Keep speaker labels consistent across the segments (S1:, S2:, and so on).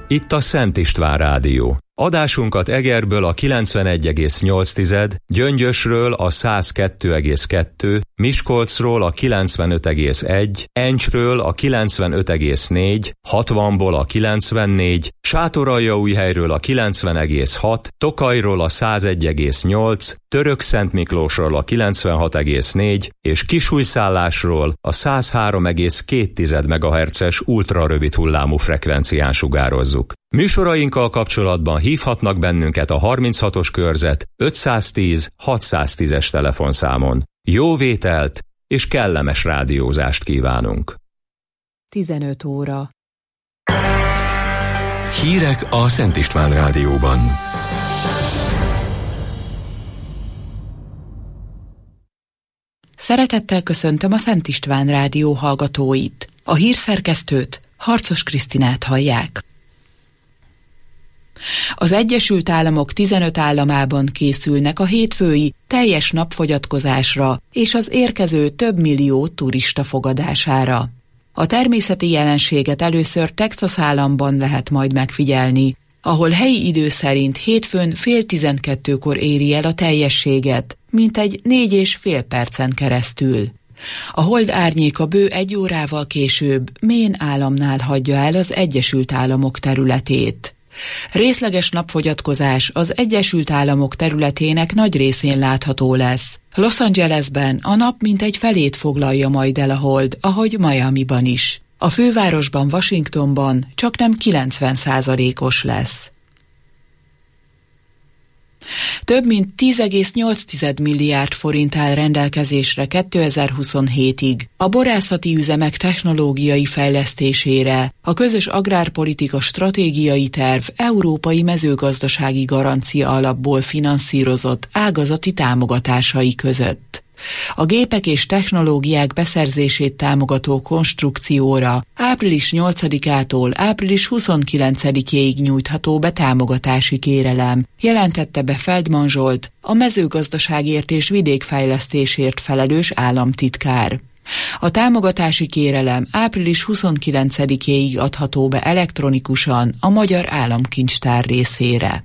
S1: Itt a Szent István Rádió. Adásunkat Egerből a 91,8, Gyöngyösről a 102,2, Miskolcról a 95,1, Encsről a 95,4, 60-ból a 94, Sátoraljaújhelyről a 90,6, Tokajról a 101,8, Törökszentmiklósról a 96,4 és Kisújszállásról a 103,2 MHz-es ultrarövid hullámú frekvencián sugározzuk. Műsorainkkal kapcsolatban hívhatnak bennünket a 36-os körzet 510 610-es telefonszámon. Jó vételt és kellemes rádiózást kívánunk!
S2: 15 óra.
S3: Hírek a Szent István Rádióban.
S2: Szeretettel köszöntöm a Szent István Rádió hallgatóit. A hírszerkesztőt, Harcos Krisztinát hallják. Az Egyesült Államok 15 államában készülnek a hétfői teljes napfogyatkozásra és az érkező több millió turista fogadására. A természeti jelenséget először Texas államban lehet majd megfigyelni, ahol helyi idő szerint hétfőn 11:30-kor éri el a teljességet, mintegy 4,5 percen keresztül. A hold árnyéka bő 1 órával később Maine államnál hagyja el az Egyesült Államok területét. Részleges napfogyatkozás az Egyesült Államok területének nagy részén látható lesz. Los Angelesben a nap mintegy felét foglalja majd el a hold, ahogy Miamiban is. A fővárosban, Washingtonban csaknem 90%-os lesz. Több mint 10,8 milliárd forint áll rendelkezésre 2027-ig a borászati üzemek technológiai fejlesztésére, a közös agrárpolitika stratégiai terv európai mezőgazdasági garancia alapból finanszírozott ágazati támogatásai között. A gépek és technológiák beszerzését támogató konstrukcióra április 8-ától április 29-éig nyújtható be támogatási kérelem, jelentette be Feldman Zsolt, a mezőgazdaságért és vidékfejlesztésért felelős államtitkár. A támogatási kérelem április 29-éig adható be elektronikusan a Magyar Államkincstár részére.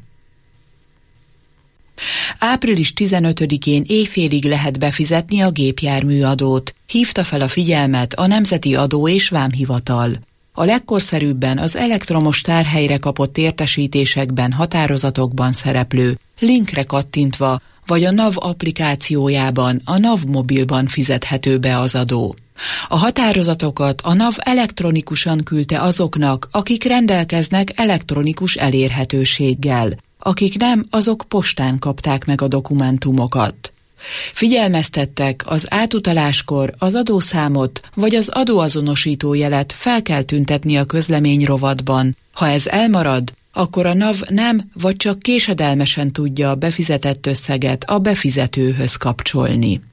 S2: Április 15-én éjfélig lehet befizetni a gépjárműadót, hívta fel a figyelmet a Nemzeti Adó és Vámhivatal. A legkorszerűbben az elektromos tárhelyre kapott értesítésekben, határozatokban szereplő linkre kattintva, vagy a NAV applikációjában, a NAV mobilban fizethető be az adó. A határozatokat a NAV elektronikusan küldte azoknak, akik rendelkeznek elektronikus elérhetőséggel. Akik nem, azok postán kapták meg a dokumentumokat. Figyelmeztettek, az átutaláskor az adószámot vagy az adóazonosító jelet fel kell tüntetni a közlemény rovatban. Ha ez elmarad, akkor a NAV nem vagy csak késedelmesen tudja a befizetett összeget a befizetőhöz kapcsolni.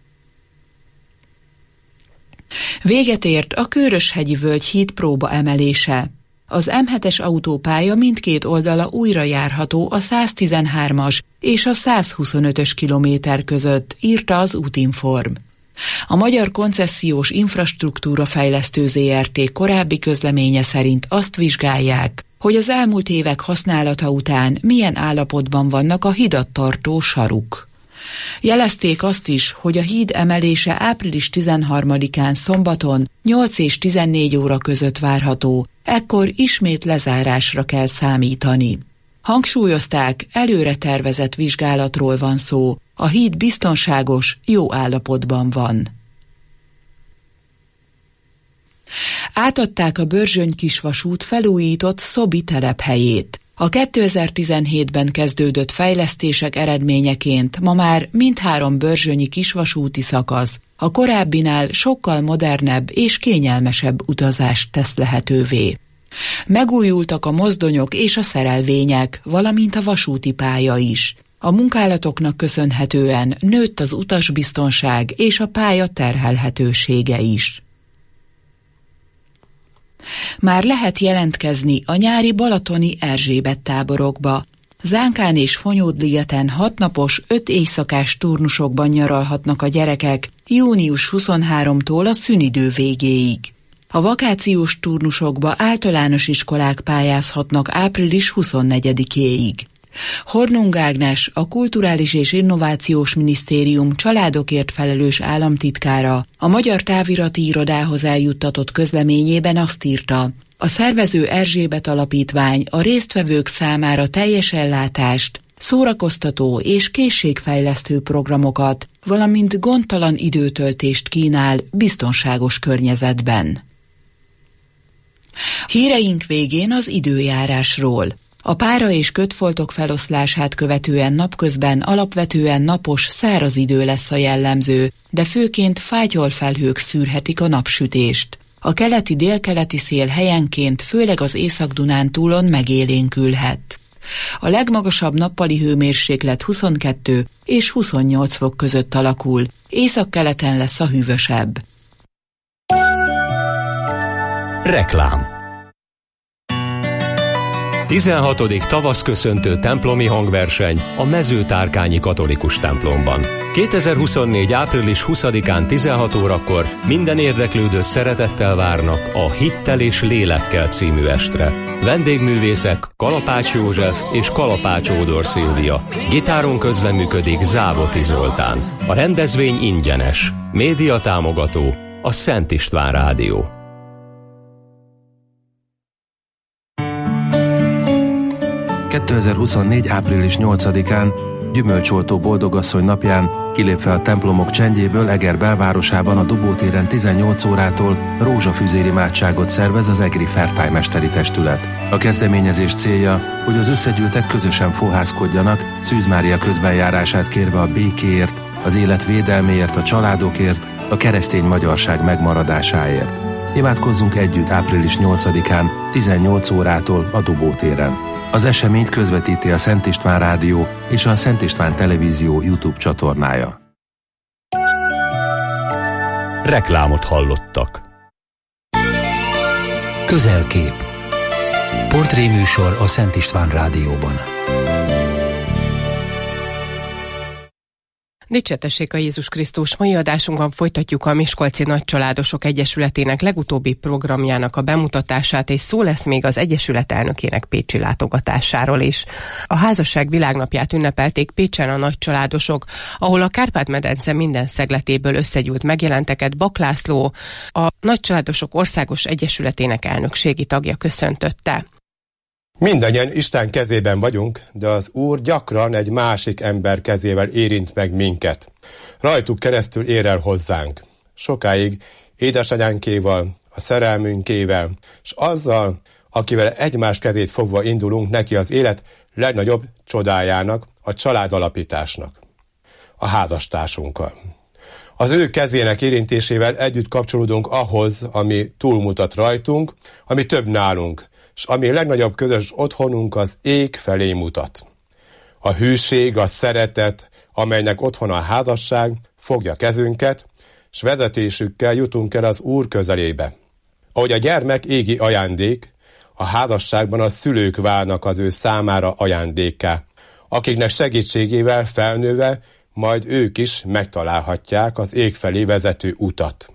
S2: Véget ért a Kőröshegyi Völgyhíd próba emelése. Az M7-es autópálya mindkét oldala újra járható a 113-as és a 125-ös kilométer között, írta az Útinform. A Magyar Koncessziós Infrastruktúra Fejlesztő Zrt. Korábbi közleménye szerint azt vizsgálják, hogy az elmúlt évek használata után milyen állapotban vannak a hidat tartó saruk. Jelezték azt is, hogy a híd emelése április 13-án szombaton 8 és 14 óra között várható, ekkor ismét lezárásra kell számítani. Hangsúlyozták, előre tervezett vizsgálatról van szó, a híd biztonságos, jó állapotban van. Átadták a Börzsöny-Kisvasút felújított Szobi telephelyét. A 2017-ben kezdődött fejlesztések eredményeként ma már mindhárom börzsönyi kisvasúti szakasz a korábbinál sokkal modernebb és kényelmesebb utazást tesz lehetővé. Megújultak a mozdonyok és a szerelvények, valamint a vasúti pálya is. A munkálatoknak köszönhetően nőtt az utasbiztonság és a pálya terhelhetősége is. Már lehet jelentkezni a nyári balatoni Erzsébet táborokba. Zánkán és Fonyódligeten 6 napos, 5 éjszakás turnusokban nyaralhatnak a gyerekek június 23-tól a szünidő végéig. A vakációs turnusokba általános iskolák pályázhatnak április 24-éig. Hornung Ágnes, a Kulturális és Innovációs Minisztérium családokért felelős államtitkára a Magyar Távirati Irodához eljuttatott közleményében azt írta: a szervező Erzsébet Alapítvány a résztvevők számára teljes ellátást, szórakoztató és készségfejlesztő programokat, valamint gondtalan időtöltést kínál biztonságos környezetben. Híreink végén az időjárásról. A pára és kötfoltok feloszlását követően napközben alapvetően napos, száraz idő lesz a jellemző, de főként fátyolfelhők szűrhetik a napsütést. A keleti-délkeleti szél helyenként, főleg az Észak-Dunántúlon megélénkülhet. A legmagasabb nappali hőmérséklet 22 és 28 fok között alakul, északkeleten lesz a hűvösebb.
S1: Reklám. 16. tavaszköszöntő templomi hangverseny a Mezőtárkányi Katolikus templomban. 2024. április 20-án 16 órakor minden érdeklődőt szeretettel várnak a Hittel és Lélekkel című estre. Vendégművészek Kalapács József és Kalapács Ódor Szilvia. Gitáron közreműködik Závoti Zoltán. A rendezvény ingyenes. Média támogató a Szent István Rádió.
S4: ...2024. április 8-án, gyümölcsoltó boldogasszony napján, kilépve a templomok csendjéből Eger belvárosában a Dobótéren 18 órától rózsafüzér imádságot szervez az egri fertájmesteri testület. A kezdeményezés célja, hogy az összegyűltek közösen fohászkodjanak, Szűz Mária közbenjárását kérve a békéért, az élet védelméért, a családokért, a keresztény magyarság megmaradásáért. Imádkozzunk együtt április 8-án, 18 órától a Dobótéren. Az eseményt közvetíti a Szent István Rádió és a Szent István Televízió YouTube csatornája.
S1: Reklámot hallottak.
S5: Közelkép. Portréműsor a Szent István Rádióban.
S6: Dicsértessék a Jézus Krisztus! Mai adásunkban folytatjuk a Miskolci Nagycsaládosok Egyesületének legutóbbi programjának a bemutatását, és szó lesz még az Egyesület elnökének pécsi látogatásáról is. A házasság világnapját ünnepelték Pécsen a nagycsaládosok, ahol a Kárpát-medence minden szegletéből összegyűlt megjelenteket Bak László, a Nagycsaládosok Országos Egyesületének elnökségi tagja köszöntötte.
S7: Mindannyian Isten kezében vagyunk, de az Úr gyakran egy másik ember kezével érint meg minket. Rajtuk keresztül ér el hozzánk. Sokáig édesanyánkéval, a szerelmünkével, és azzal, akivel egymás kezét fogva indulunk neki az élet legnagyobb csodájának, a családalapításnak, a házastársunkkal. Az ő kezének érintésével együtt kapcsolódunk ahhoz, ami túlmutat rajtunk, ami több nálunk, és ami legnagyobb közös otthonunk az ég felé mutat. A hűség, a szeretet, amelynek otthon a házasság, fogja kezünket, s vezetésükkel jutunk el az Úr közelébe. Ahogy a gyermek égi ajándék, a házasságban a szülők válnak az ő számára ajándékká, akiknek segítségével felnőve majd ők is megtalálhatják az ég felé vezető utat.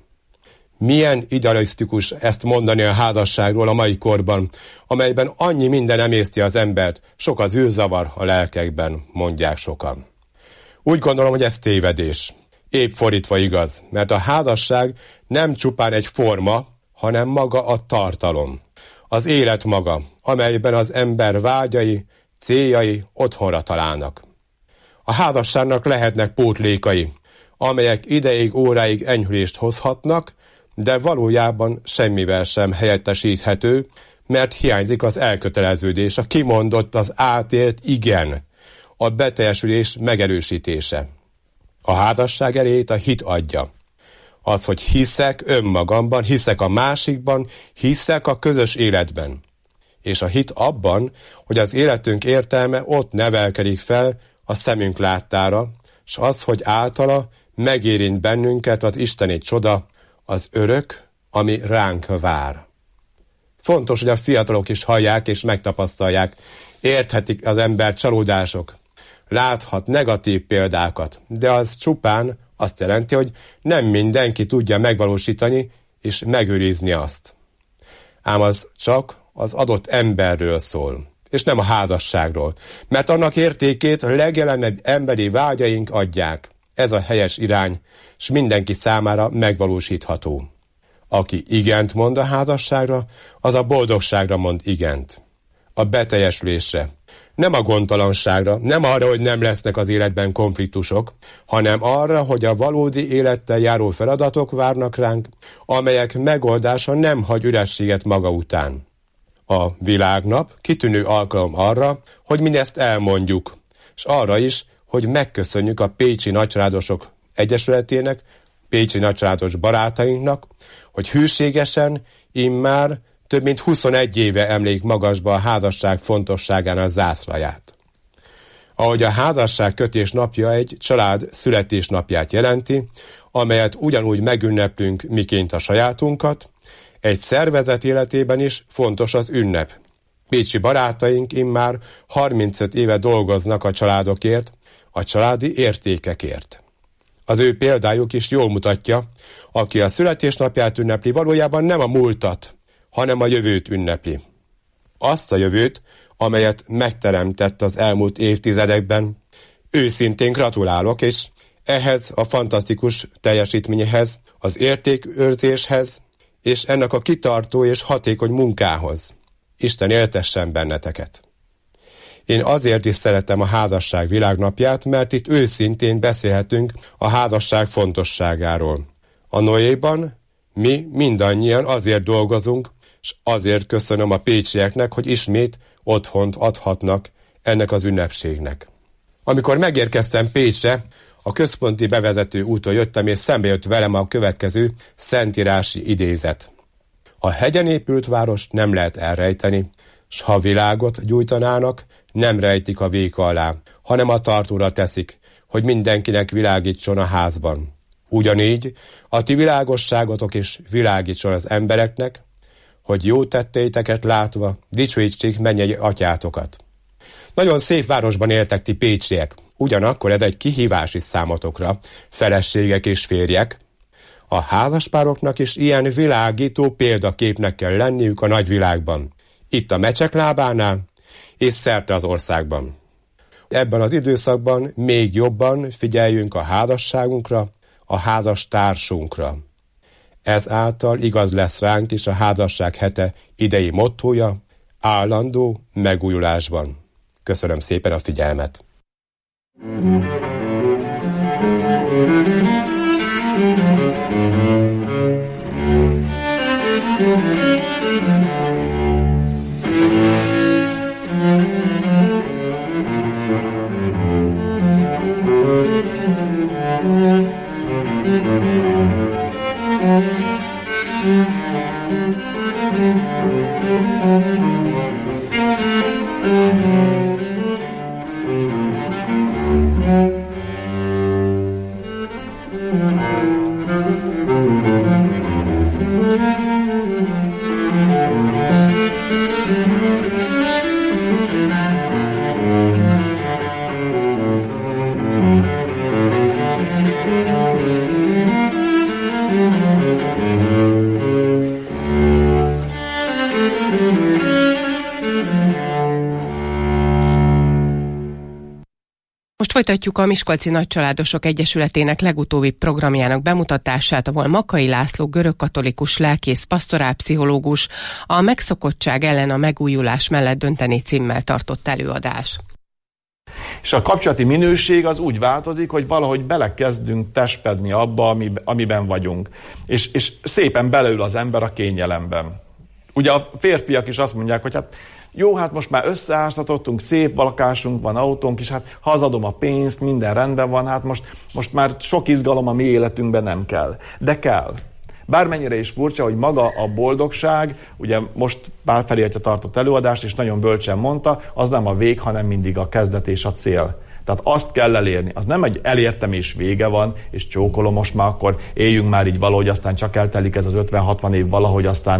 S7: Milyen idealisztikus ezt mondani a házasságról a mai korban, amelyben annyi minden emészti az embert, sok az űrzavar a lelkekben, mondják sokan. Úgy gondolom, hogy ez tévedés. Épp fordítva igaz, mert a házasság nem csupán egy forma, hanem maga a tartalom. Az élet maga, amelyben az ember vágyai, céljai otthonra találnak. A házasságnak lehetnek pótlékai, amelyek ideig, óráig enyhülést hozhatnak, de valójában semmivel sem helyettesíthető, mert hiányzik az elköteleződés, a kimondott, az átélt igen, a beteljesülés megerősítése. A házasság erejét a hit adja. Az, hogy hiszek önmagamban, hiszek a másikban, hiszek a közös életben. És a hit abban, hogy az életünk értelme ott nevelkedik fel a szemünk láttára, s az, hogy általa megérint bennünket az isteni csoda, az örök, ami ránk vár. Fontos, hogy a fiatalok is hallják és megtapasztalják, érthetik az ember csalódások, láthat negatív példákat, de az csupán azt jelenti, hogy nem mindenki tudja megvalósítani, és megőrizni azt. Ám az csak az adott emberről szól, és nem a házasságról, mert annak értékét a legjelenebb emberi vágyaink adják. Ez a helyes irány, s mindenki számára megvalósítható. Aki igent mond a házasságra, az a boldogságra mond igent. A beteljesülésre. Nem a gondtalanságra, nem arra, hogy nem lesznek az életben konfliktusok, hanem arra, hogy a valódi élettel járó feladatok várnak ránk, amelyek megoldása nem hagy ürességet maga után. A világnap kitűnő alkalom arra, hogy mindezt elmondjuk, és arra is, hogy megköszönjük a Pécsi Nagycsaládosok Egyesületének, Pécsi Nagycsaládos barátainknak, hogy hűségesen, immár több mint 21 éve emlék magasba a házasság fontosságának zászlaját. Ahogy a házasság kötés napja egy család születésnapját jelenti, amelyet ugyanúgy megünneplünk miként a sajátunkat, egy szervezet életében is fontos az ünnep. Pécsi barátaink immár 35 éve dolgoznak a családokért, a családi értékekért. Az ő példájuk is jól mutatja, aki a születésnapját ünnepli, valójában nem a múltat, hanem a jövőt ünnepli. Azt a jövőt, amelyet megteremtett az elmúlt évtizedekben. Őszintén gratulálok, és ehhez a fantasztikus teljesítményhez, az értékőrzéshez, és ennek a kitartó és hatékony munkához. Isten éltessen benneteket! Én azért is szeretem a házasság világnapját, mert itt őszintén beszélhetünk a házasság fontosságáról. A Noéban mi mindannyian azért dolgozunk, és azért köszönöm a pécsieknek, hogy ismét otthont adhatnak ennek az ünnepségnek. Amikor megérkeztem Pécsre, a központi bevezető úton jöttem, és szembe jött velem a következő szentírási idézet. A hegyen épült várost nem lehet elrejteni, s ha világot gyújtanának, nem rejtik a véka alá, hanem a tartóra teszik, hogy mindenkinek világítson a házban. Ugyanígy a ti világosságotok is világítson az embereknek, hogy jó tetteiteket látva dicsőítsék mennyei atyátokat. Nagyon szép városban éltek ti pécsiek, ugyanakkor ez egy kihívás is számotokra, feleségek és férjek. A házaspároknak is ilyen világító példaképnek kell lenniük a nagyvilágban, itt a mecsek lábánál és szerte az országban. Ebben az időszakban még jobban figyeljünk a házasságunkra, a házastársunkra. Ezáltal igaz lesz ránk is a házasság hete idei mottója, állandó megújulásban. Köszönöm szépen a figyelmet!
S6: Most folytatjuk a Miskolci Nagycsaládosok Egyesületének legutóbbi programjának bemutatását, ahol Makay László görögkatolikus lelkész, pastorálpszichológus a megszokottság ellen a megújulás mellett dönteni címmel tartott előadás.
S8: És a kapcsolati minőség az úgy változik, hogy valahogy belekezdünk testpedni abba, amiben vagyunk. És szépen beleül az ember a kényelemben. Ugye a férfiak is azt mondják, hogy hát jó, hát most már összeháztatottunk, szép lakásunk van, autónk is, hát hazadom a pénzt, minden rendben van, hát most már sok izgalom a mi életünkben nem kell. De kell. Bármennyire is furcsa, hogy maga a boldogság, ugye most Pál Feri atya tartott előadást, és nagyon bölcsen mondta, az nem a vég, hanem mindig a kezdet és a cél. Tehát azt kell elérni. Az nem, hogy elértem és vége van, és csókolom, most már akkor éljünk már így valahogy, aztán csak eltelik ez az 50-60 év valahogy, aztán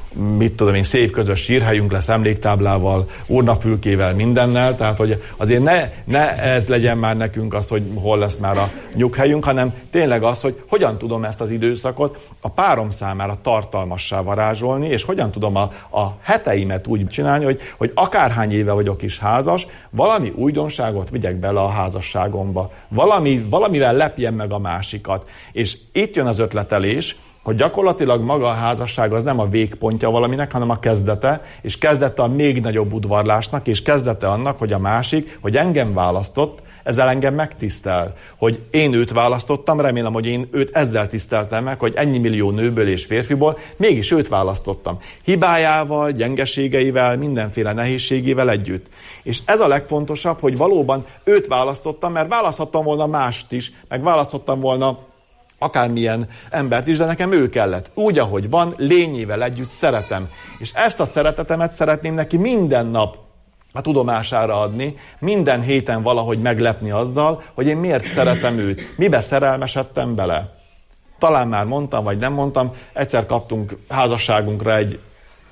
S8: mit tudom én, szép közös sírhelyünk lesz emléktáblával, urnafülkével, mindennel, tehát hogy azért ne ez legyen már nekünk az, hogy hol lesz már a nyughelyünk, hanem tényleg az, hogy hogyan tudom ezt az időszakot a párom számára tartalmassá varázsolni, és hogyan tudom a heteimet úgy csinálni, hogy akárhány éve vagyok is házas, valami újdonságot vigyek bele a házasságomba. Valamivel lepjem meg a másikat. És itt jön az ötletelés, hogy gyakorlatilag maga a házasság az nem a végpontja valaminek, hanem a kezdete, és kezdete a még nagyobb udvarlásnak, és kezdete annak, hogy a másik, hogy engem választott, ezzel engem megtisztel. Hogy én őt választottam, remélem, hogy én őt ezzel tiszteltem meg, hogy ennyi millió nőből és férfiból mégis őt választottam. Hibájával, gyengeségeivel, mindenféle nehézségével együtt. És ez a legfontosabb, hogy valóban őt választottam, mert választhattam volna mást is, meg választhattam volna akármilyen embert is, de nekem ő kellett. Úgy, ahogy van, lényével együtt szeretem. És ezt a szeretetemet szeretném neki minden nap a tudomására adni, minden héten valahogy meglepni azzal, hogy én miért szeretem őt, mibe szerelmesedtem bele. Talán már mondtam, vagy nem mondtam, egyszer kaptunk házasságunkra egy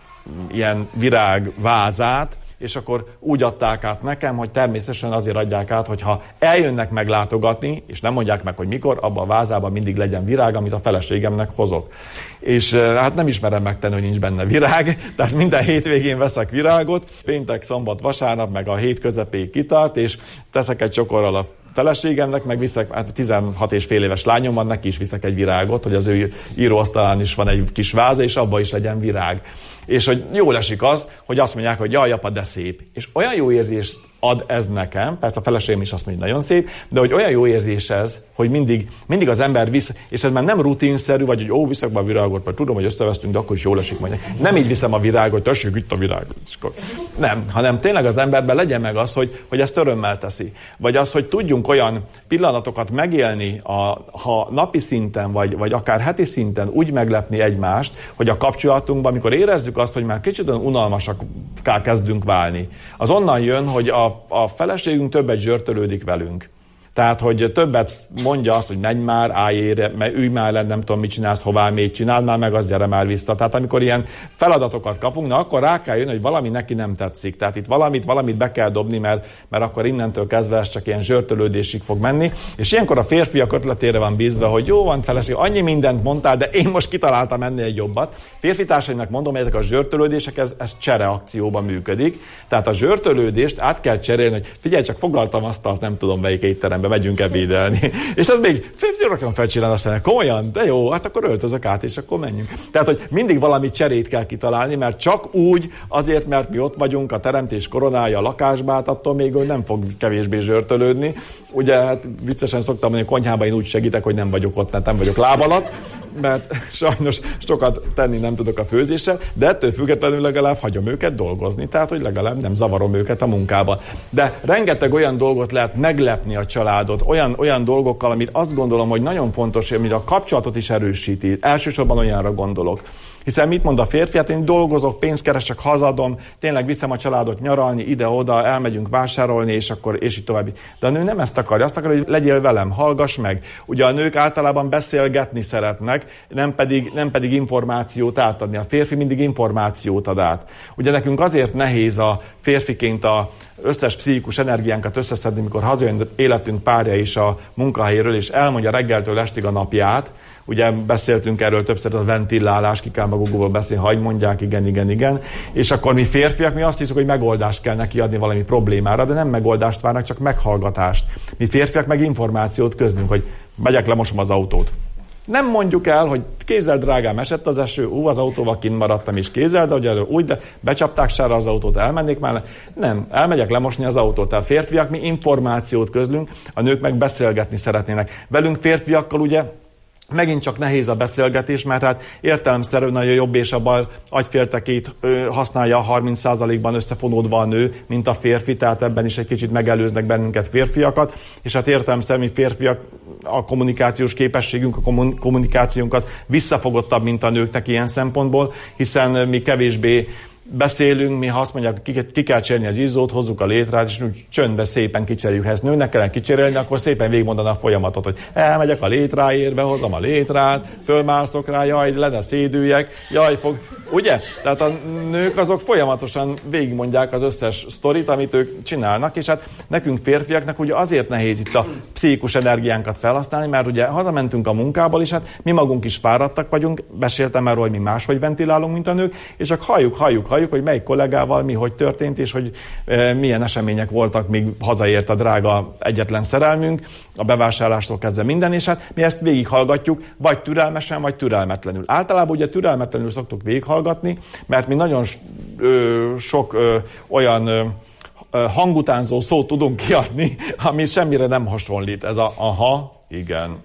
S8: ilyen virágvázát, és akkor úgy adták át nekem, hogy természetesen azért adják át, hogyha eljönnek meglátogatni, és nem mondják meg, hogy mikor, abban a vázában mindig legyen virág, amit a feleségemnek hozok. És hát nem ismerem megtenni, hogy nincs benne virág, tehát minden hétvégén veszek virágot, péntek, szombat, vasárnap, meg a hét közepéig kitart, és teszek egy csokorral a feleségemnek, meg viszek, hát 16 és fél éves lányom van, neki is viszek egy virágot, hogy az ő íróasztalán is van egy kis váza, és abban is legyen virág. És hogy jól esik az, hogy azt mondják, hogy jaj, apa, de szép. És olyan jó érzést ad ez nekem, persze a feleségem is azt mondja, hogy nagyon szép, de hogy olyan jó érzés ez, hogy mindig az ember visz, és ez már nem rutinszerű, vagy hogy viszek be a virágot, mert tudom, hogy összevesztünk, de akkor is jól esik majd. Nem így viszem a virágot, tessék, itt a virág. Nem, hanem tényleg az emberben legyen meg az, hogy ezt örömmel teszi. Vagy az, hogy tudjunk olyan pillanatokat megélni, ha napi szinten, vagy akár heti szinten úgy meglepni egymást, hogy a kapcsolatunkban, amikor érezzük azt, hogy már kicsit unalmasakká kezdünk válni. Az onnan jön, hogy a feleségünk többet zsörtölődik velünk. Tehát, hogy többet mondja azt, hogy menj már, állj, ülj már le, nem tudom, mit csinálsz, hová mégy, csináld már meg, azt gyere már vissza. Tehát amikor ilyen feladatokat kapunk, akkor rá kell jönni, hogy valami neki nem tetszik. Tehát itt valamit be kell dobni, mert akkor innentől kezdve ez csak ilyen zsörtölődésig fog menni. És ilyenkor a férfiak ötletére van bízva, hogy jó van, feleség, annyi mindent mondtál, de én most kitaláltam ennél egy jobbat. Férfi társaimnak mondom, hogy ezek a zsörtölődések, ez csereakcióban működik. Tehát a zsörtölődést át kell cserélni, hogy figyelj, csak foglaltam asztalt, nem tudom melyik étterembe, megyünk ebédelni. És ez még gyorsan felcsillan, azt mondja, komolyan, de jó, hát akkor öltözök át, és akkor menjünk. Tehát, hogy mindig valami cserét kell kitalálni, mert csak úgy, azért, mert mi ott vagyunk, a teremtés koronája a lakásba, hát attól még nem fog kevésbé zsörtölődni. Ugye, hát viccesen szoktam mondani, hogy konyhában én úgy segítek, hogy nem vagyok ott, mert nem vagyok láb alatt, mert sajnos sokat tenni nem tudok a főzéssel, de ettől függetlenül legalább hagyom őket dolgozni, tehát, hogy legalább nem zavarom őket a munkában. De rengeteg olyan dolgot lehet meglepni a családot, olyan dolgokkal, amit azt gondolom, hogy nagyon fontos, amit a kapcsolatot is erősíti. Elsősorban olyanra gondolok. Hiszen mit mond a férfi? Hát én dolgozok, pénzt keresek, hazadom, tényleg viszem a családot nyaralni, ide-oda, elmegyünk vásárolni, és így tovább. De a nő nem ezt akarja, azt akarja, hogy legyél velem, hallgass meg. Ugye a nők általában beszélgetni szeretnek, nem pedig információt átadni. A férfi mindig információt ad át. Ugye nekünk azért nehéz a férfiként a összes pszichikus energiánkat összeszedni, mikor hazajön életünk párja is a munkahelyről, és elmondja reggeltől estig a napját. Ugye beszéltünk erről többször, a ventilálás, ki kell magukból beszélni, hagy mondják, igen. És akkor mi férfiak, mi azt hiszük, hogy megoldást kell neki adni valami problémára, de nem megoldást várnak, csak meghallgatást. Mi férfiak meg információt közlünk, hogy megyek, lemosom az autót. Nem mondjuk el, hogy képzeld, drágám, esett az eső, az autóval kint maradtam is, képzeld, hogy úgy, de becsapták sára az autót, elmennék már. Nem, elmegyek lemosni az autót. Tehát férfiak, mi információt közlünk, a nők meg beszélgetni szeretnének. Velünk férfiakkal ugye megint csak nehéz a beszélgetés, mert hát értelemszerűen nagyon jobb és a bal agyféltekét használja 30%-ban összefonódva a nő, mint a férfi, tehát ebben is egy kicsit megelőznek bennünket férfiakat, és hát értelemszerűen mi férfiak a kommunikációs képességünk, a kommunikációnk az visszafogottabb, mint a nőknek ilyen szempontból, hiszen mi kevésbé beszélünk, mi ha azt mondják, ki kell cserélni az izzót, hozzuk a létrát, és úgy csöndbe szépen kicseréljük. Ha ezt nőnek kellene kicserélni, akkor szépen végigmondaná a folyamatot, hogy elmegyek a létráért, behozom a létrát, fölmászok rá, jaj, le ne szédüljek, jaj, Ugye? Tehát a nők azok folyamatosan végigmondják az összes sztorit, amit ők csinálnak, és hát nekünk férfiaknak ugye azért nehéz itt a pszichikus energiánkat felhasználni, mert ugye hazamentünk a munkából, és hát mi magunk is fáradtak vagyunk, beszéltem erről, hogy mi máshogy ventilálunk, mint a nők, és csak halljuk, hogy melyik kollégával mi hogy történt, és hogy milyen események voltak, míg hazaért a drága egyetlen szerelmünk, a bevásárlástól kezdve minden, és hát mi ezt végighallgatjuk, vagy türelmesen, vagy türelmetlenül. Általában ugye türelmetlenül szoktuk végighallgatni, mert mi nagyon sok olyan hangutánzó szót tudunk kiadni, ami semmire nem hasonlít. Ez a aha, igen,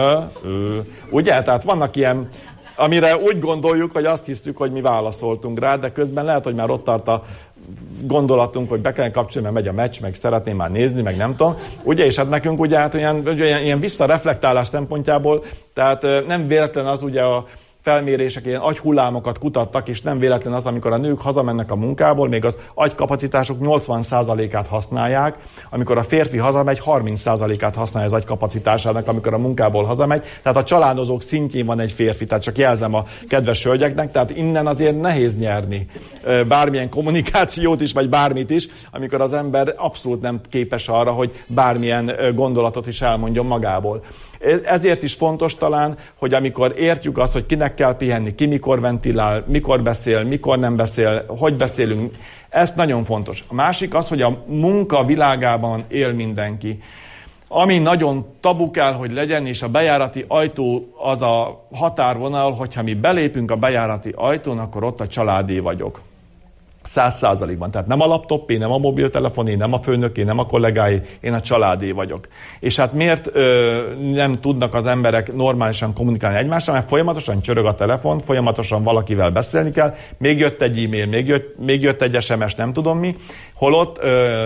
S8: ugye? Tehát vannak ilyen, amire úgy gondoljuk, hogy azt hiszük, hogy mi válaszoltunk rá, de közben lehet, hogy már ott tart a gondolatunk, hogy be kell kapcsolni, mert megy a meccs, meg szeretném már nézni, meg nem tudom. Ugye, és hát nekünk ugye hát ilyen visszareflektálás szempontjából, tehát nem véletlen az ugye a felmérések ilyen agyhullámokat kutattak, és nem véletlen az, amikor a nők hazamennek a munkából, még az agykapacitásuk 80%-át használják, amikor a férfi hazamegy, 30%-át használja az agykapacitásának, amikor a munkából hazamegy. Tehát a családozók szintjén van egy férfi, tehát csak jelzem a kedves hölgyeknek, tehát innen azért nehéz nyerni bármilyen kommunikációt is, vagy bármit is, amikor az ember abszolút nem képes arra, hogy bármilyen gondolatot is elmondjon magából. Ezért is fontos talán, hogy amikor értjük azt, hogy kinek kell pihenni, ki mikor ventilál, mikor beszél, mikor nem beszél, hogy beszélünk, ez nagyon fontos. A másik az, hogy a munka világában él mindenki. Ami nagyon tabu kell, hogy legyen, és a bejárati ajtó az a határvonal, hogyha mi belépünk a bejárati ajtón, akkor ott a családé vagyok. 100%-ban. Tehát nem a laptopé, nem a mobiltelefoné, nem a főnöké, nem a kollégái, én a családé vagyok. És hát miért nem tudnak az emberek normálisan kommunikálni egymással? Mert folyamatosan csörög a telefon, folyamatosan valakivel beszélni kell, még jött egy e-mail, még jött egy SMS, nem tudom mi, holott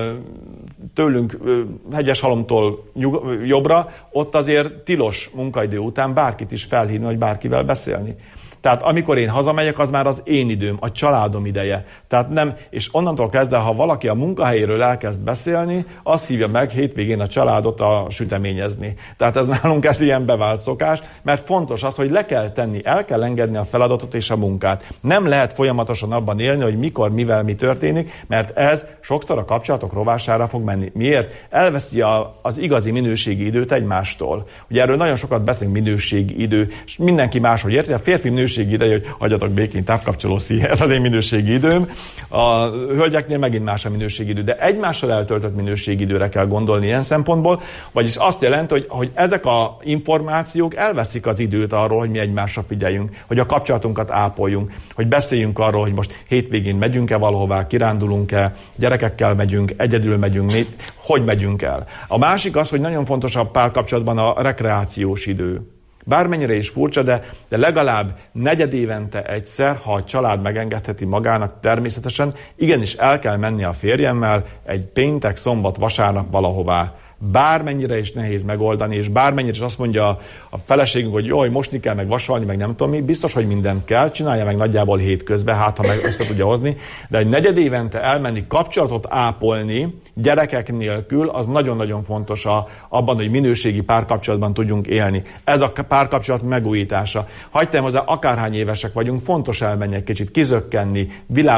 S8: tőlünk Hegyeshalomtól jobbra, ott azért tilos munkaidő után bárkit is felhívni, hogy bárkivel beszélni. Tehát amikor én hazamegyek, az már az én időm, a családom ideje. Tehát nem, és onnantól kezdve, ha valaki a munkahelyéről elkezd beszélni, azt hívja meg hétvégén a családot a süteményezni. Tehát ez nálunk ez ilyen bevált szokás, mert fontos az, hogy le kell tenni, el kell engedni a feladatot és a munkát. Nem lehet folyamatosan abban élni, hogy mikor, mivel, mi történik, mert ez sokszor a kapcsolatok rovására fog menni. Miért? Elveszi az igazi minőségi időt egymástól. Ugye erről nagyon sokat beszélünk, minőségi idő, és mindenki máshogy érti. A férfi minőségi ideje, hogy hagyjatok békén, távkapcsoló szíj, ez az én minőségi időm. A hölgyeknél megint más a minőségi idő, de egymással eltöltött minőségi időre kell gondolni ilyen szempontból, vagyis azt jelenti, hogy ezek az információk elveszik az időt arról, hogy mi egymásra figyeljünk, hogy a kapcsolatunkat ápoljunk, hogy beszéljünk arról, hogy most hétvégén megyünk-e valahová, kirándulunk-e, gyerekekkel megyünk, egyedül megyünk, hogy megyünk el. A másik az, hogy nagyon fontos a párkapcsolatban a rekreációs idő. Bármennyire is furcsa, de legalább negyedévente egyszer, ha a család megengedheti magának, természetesen igenis el kell menni a férjemmel egy péntek, szombat, vasárnap valahová. Bármennyire is nehéz megoldani, és bármennyire is azt mondja a feleségünk, hogy jaj, mosni kell, meg vasalni, meg nem tudom mi, biztos, hogy mindent kell, csinálja meg nagyjából hétközben, hát ha meg össze tudja hozni, de egy negyedévente elmenni, kapcsolatot ápolni, gyerekek nélkül, az nagyon-nagyon fontos abban, hogy minőségi párkapcsolatban tudjunk élni. Ez a párkapcsolat megújítása. Hagytam hozzá, akárhány évesek vagyunk, fontos elmenni egy kicsit, kizökkenni,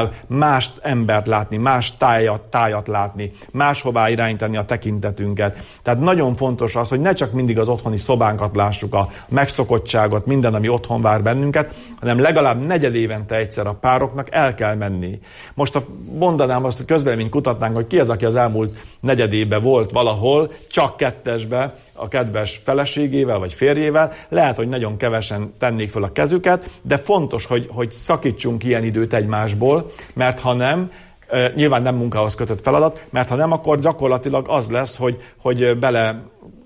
S8: más embert látni, más tájat látni, máshová irányítani a tekintetünket. Tehát nagyon fontos az, hogy ne csak mindig az otthoni szobánkat lássuk, a megszokottságot, minden, ami otthon vár bennünket, hanem legalább negyedévente egyszer a pároknak el kell menni. Most mondanám azt, hogy közvéleményt kutatnánk, hogy ki az, aki az elmúlt negyedévben volt valahol, csak kettesbe, a kedves feleségével vagy férjével, lehet, hogy nagyon kevesen tennék föl a kezüket, de fontos, hogy szakítsunk ilyen időt egymásból, mert ha nem, nyilván nem munkához kötött feladat, mert ha nem, akkor gyakorlatilag az lesz, hogy bele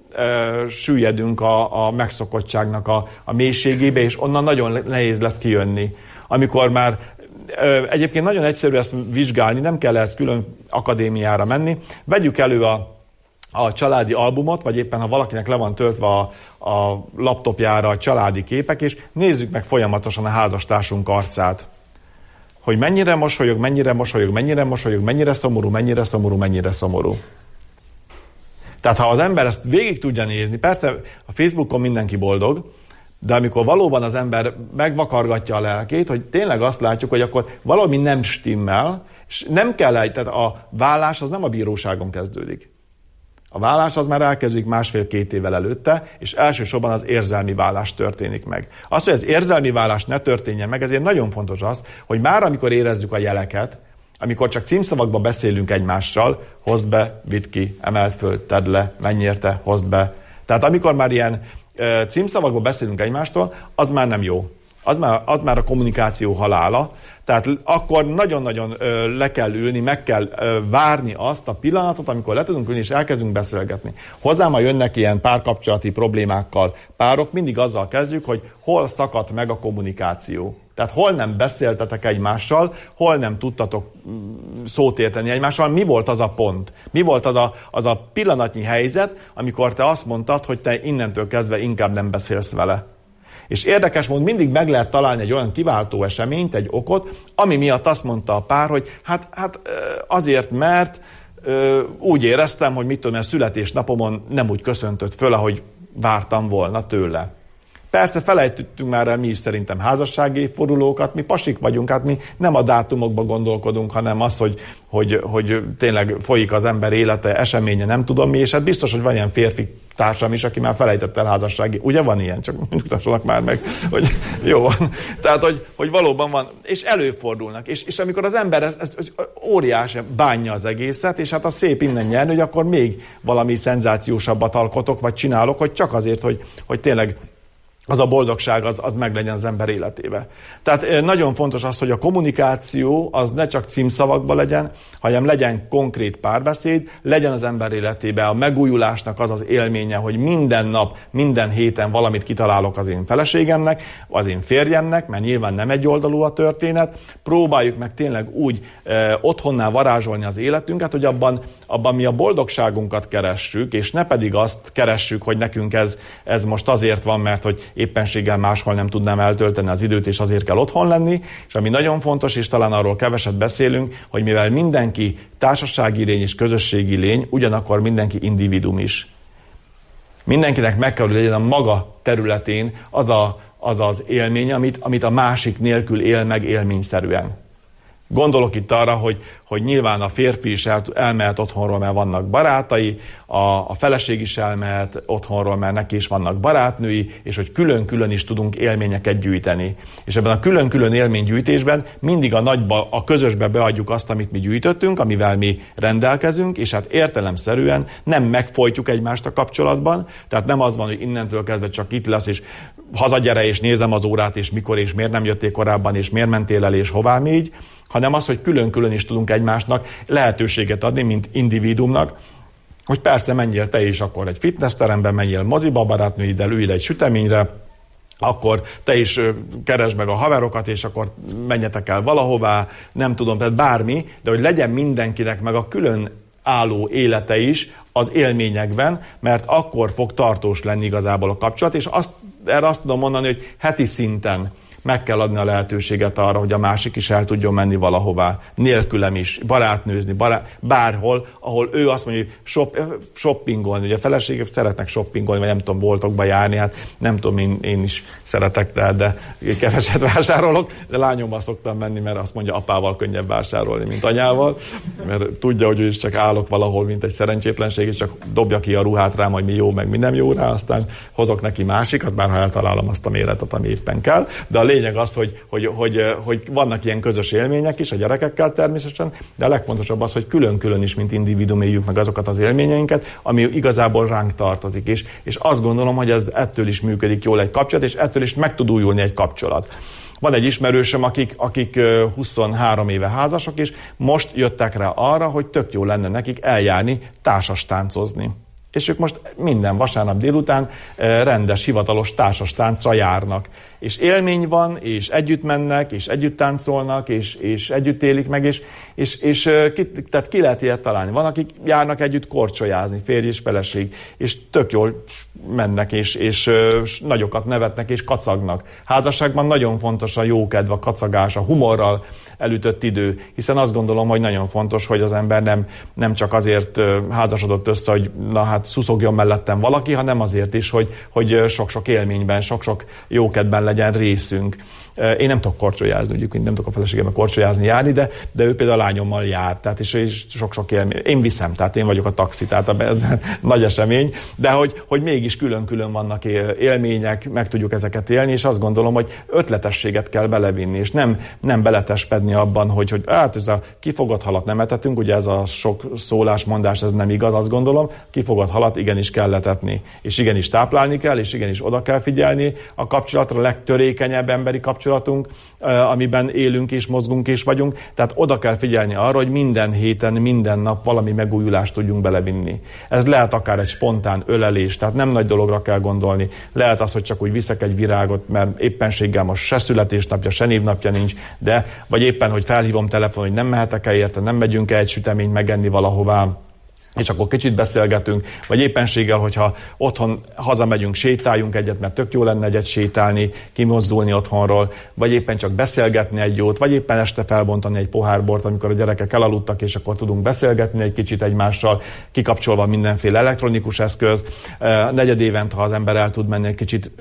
S8: süllyedünk a megszokottságnak a mélységébe, és onnan nagyon nehéz lesz kijönni. Amikor már egyébként nagyon egyszerű ezt vizsgálni, nem kell ehhez külön akadémiára menni. Vegyük elő a családi albumot, vagy éppen ha valakinek le van töltve a laptopjára a családi képek, és nézzük meg folyamatosan a házastársunk arcát. Hogy mennyire mosolyog, mennyire mosolyog, mennyire mosolyog, mennyire szomorú, mennyire szomorú, mennyire szomorú. Tehát ha az ember ezt végig tudja nézni, persze a Facebookon mindenki boldog, De amikor valóban az ember megvakargatja a lelkét, hogy tényleg azt látjuk, hogy akkor valami nem stimmel, és nem kell, tehát a vállás az nem a bíróságon kezdődik. A vállás az már elkezdődik 1,5-2 évvel előtte, és elsősorban az érzelmi vállás történik meg. Az, hogy az érzelmi vállás ne történjen meg, ezért nagyon fontos az, hogy már amikor érezzük a jeleket, amikor csak címszavakba beszélünk egymással, hozd be, vidd ki, emeld föl, tedd le, menj érte, hozd be. Tehát amikor már ilyen címszavakba beszélünk egymástól, az már nem jó. Az már a kommunikáció halála. Tehát akkor nagyon-nagyon le kell ülni, meg kell várni azt a pillanatot, amikor le tudunk ülni és elkezdünk beszélgetni. Hozzám, ha jönnek ilyen párkapcsolati problémákkal párok, mindig azzal kezdjük, hogy hol szakadt meg a kommunikáció. Tehát hol nem beszéltetek egymással, hol nem tudtatok szót érteni egymással, mi volt az a pont? Mi volt az a pillanatnyi helyzet, amikor te azt mondtad, hogy te innentől kezdve inkább nem beszélsz vele? És érdekes módon mindig meg lehet találni egy olyan kiváltó eseményt, egy okot, ami miatt azt mondta a pár, hogy hát azért, mert úgy éreztem, hogy mit tudom, a születésnapomon nem úgy köszöntött föl, ahogy vártam volna tőle. Persze felejtettünk már el mi is szerintem házassági évfordulókat, mi pasik vagyunk, hát mi nem a dátumokba gondolkodunk, hanem az, hogy tényleg folyik az ember élete, eseménye, nem tudom mi, és hát biztos, hogy van ilyen férfi társam is, aki már felejtett el házassági. Ugye van ilyen? Csak nyugtassanak már meg, hogy jó van. Tehát, hogy valóban van, és előfordulnak. És amikor az ember ez óriási bánja az egészet, és hát az szép innen nyerni, hogy akkor még valami szenzációsabbat alkotok, vagy csinálok, hogy csak azért, hogy tényleg az a boldogság az meglegyen az ember életébe. Tehát nagyon fontos az, hogy a kommunikáció az ne csak címszavakban legyen, hanem legyen konkrét párbeszéd, legyen az ember életében a megújulásnak az élménye, hogy minden nap, minden héten valamit kitalálok az én feleségemnek, az én férjemnek, mert nyilván nem egyoldalú a történet. Próbáljuk meg tényleg úgy otthonná varázsolni az életünket, hogy abban mi a boldogságunkat keressük, és ne pedig azt keressük, hogy nekünk ez most azért van, mert hogy éppenséggel máshol nem tudnám eltölteni az időt, és azért kell otthon lenni, és ami nagyon fontos, és talán arról keveset beszélünk, hogy mivel mindenki társasági lény és közösségi lény, ugyanakkor mindenki individuum is. Mindenkinek meg kell, hogy legyen a maga területén az élmény, amit a másik nélkül él meg élményszerűen. Gondolok itt arra, hogy nyilván a férfi is elmehet otthonról, mert vannak barátai, a feleség is elmehet otthonról, mert neki is vannak barátnői, és hogy külön-külön is tudunk élményeket gyűjteni. És ebben a külön-külön élménygyűjtésben mindig a közösbe beadjuk azt, amit mi gyűjtöttünk, amivel mi rendelkezünk, és hát értelemszerűen nem megfojtjuk egymást a kapcsolatban, tehát nem az van, hogy innentől kezdve csak itt lesz, és hazagyere, és nézem az órát, és mikor, és miért nem jöttél korábban, és miért mentél el, és hová még, hanem az, hogy külön-külön is tudunk egymásnak lehetőséget adni, mint individuumnak, hogy persze menjél te is akkor egy fitnessterembe, menjél moziba barátnőiddel, ülj egy süteményre, akkor te is keresd meg a haverokat, és akkor menjetek el valahová, nem tudom, tehát bármi, de hogy legyen mindenkinek meg a külön álló élete is az élményekben, mert akkor fog tartós lenni igazából a kapcsolat, és erre azt tudom mondani, hogy heti szinten meg kell adni a lehetőséget arra, hogy a másik is el tudjon menni valahová, nélkülem is, barátnőzni, bárhol, ahol ő azt mondja, hogy shoppingolni, ugye a feleségek szeretnek shoppingolni, vagy nem tudom, boltokba járni, hát nem tudom, én is szeretek, de keveset vásárolok, de lányommal szoktam menni, mert azt mondja, apával könnyebb vásárolni, mint anyával, mert tudja, hogy ő is csak állok valahol, mint egy szerencsétlenség, és csak dobja ki a ruhát rá, hogy mi jó, meg mi nem jó rá, aztán hozok neki másikat, bár ha eltalálom azt a méretet, ami éppen kell, de a lényeg az, hogy vannak ilyen közös élmények is a gyerekekkel természetesen, de a legfontosabb az, hogy külön-külön is, mint individuum éljük meg azokat az élményeinket, ami igazából ránk tartozik is. És azt gondolom, hogy ez ettől is működik jól egy kapcsolat, és ettől is meg tud újulni egy kapcsolat. Van egy ismerősöm, akik 23 éve házasok, és most jöttek rá arra, hogy tök jó lenne nekik eljárni, társas táncozni. És ők most minden vasárnap délután rendes, hivatalos társas táncra járnak. És élmény van, és együtt mennek, és együtt táncolnak, és együtt élik meg, tehát ki lehet ilyet találni. Van, akik járnak együtt korcsolyázni, férj és feleség, és tök jól mennek, és nagyokat nevetnek, és kacagnak. Házasságban nagyon fontos a jókedv, a kacagás, a humorral elütött idő, hiszen azt gondolom, hogy nagyon fontos, hogy az ember nem csak azért házasodott össze, hogy na hát hát szuszogjon mellettem valaki, hanem azért is, hogy sok-sok élményben, sok-sok jókedben legyen részünk. Én nem tudok korcsolyázni, nem tudok a feleségemmel korcsolyázni, járni, de ő például a lányommal jár, tehát és sok-sok élmény. Én viszem, tehát én vagyok a taxi, tehát ez nagy esemény, de hogy mégis külön-külön vannak élmények, meg tudjuk ezeket élni, és azt gondolom, hogy ötletességet kell belevinni, és nem beletespedni abban, hogy hát ez a kifogott halat nem etetünk, ugye ez a sok szólásmondás, ez nem igaz, azt gondolom, kifogott halat igenis kell letetni, és igenis táplálni kell, és igenis oda kell figyelni a kapcsolatra, a legtörékenyebb emberi kapcsolatunk, amiben élünk és mozgunk és vagyunk, tehát oda kell figyelni arra, hogy minden héten, minden nap valami megújulást tudjunk belevinni. Ez lehet akár egy spontán ölelés, tehát nem nagy dologra kell gondolni. Lehet az, hogy csak úgy viszek egy virágot, mert éppenséggel most se születésnapja, se névnapja nincs, de vagy éppen, hogy felhívom telefon, hogy nem mehetek-e érte, nem megyünk-e egy süteményt megenni valahová, és akkor kicsit beszélgetünk, vagy éppenséggel, hogyha otthon hazamegyünk, sétáljunk egyet, mert tök jó lenne egyet sétálni, kimozdulni otthonról, vagy éppen csak beszélgetni egy jót, vagy éppen este felbontani egy pohár bort, amikor a gyerekek elaludtak, és akkor tudunk beszélgetni egy kicsit egymással, kikapcsolva mindenféle elektronikus eszköz. Negyedévente, ha az ember el tud menni egy kicsit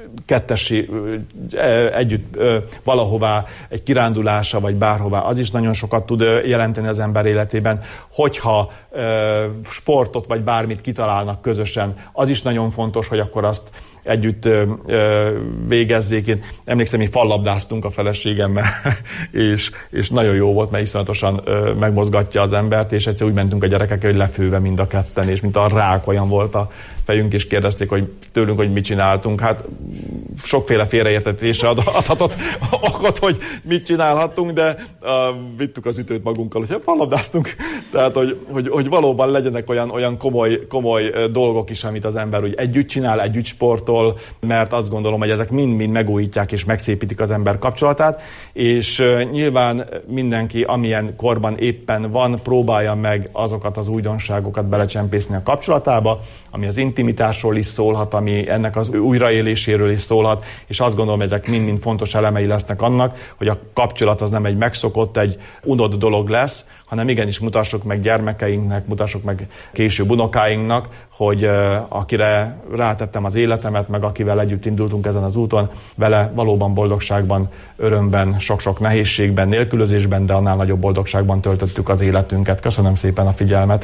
S8: együtt valahová, egy kirándulásra, vagy bárhová, az is nagyon sokat tud jelenteni az ember életében. Hogyha sportot vagy bármit kitalálnak közösen, az is nagyon fontos, hogy akkor azt együtt végezzék. Én emlékszem, hogy fallabdáztunk a feleségemmel, és nagyon jó volt, mert iszonyatosan megmozgatja az embert, és egyszer úgy mentünk a gyerekekkel, hogy lefőve mind a ketten, és mint a rák, olyan volt a fejünk, és kérdezték hogy tőlünk, hogy mit csináltunk. Hát sokféle félreértetésre adhatott okot, hogy mit csinálhattunk, de vittük az ütőt magunkkal, hogy fallabdáztunk. Tehát, hogy valóban legyenek olyan komoly dolgok is, amit az ember úgy együtt csinál, együtt sportol, mert azt gondolom, hogy ezek mind-mind megújítják és megszépítik az ember kapcsolatát, és nyilván mindenki, amilyen korban éppen van, próbálja meg azokat az újdonságokat belecsempészni a kapcsolatába, ami az intimitásról is szólhat, ami ennek az újraéléséről is szólhat, és azt gondolom, hogy ezek mind-mind fontos elemei lesznek annak, hogy a kapcsolat az nem egy megszokott, egy unott dolog lesz, hanem igenis mutassuk meg gyermekeinknek, mutassuk meg később unokáinknak, hogy akire rátettem az életemet, meg akivel együtt indultunk ezen az úton, vele valóban boldogságban, örömben, sok-sok nehézségben, nélkülözésben, de annál nagyobb boldogságban töltöttük az életünket. Köszönöm szépen a figyelmet!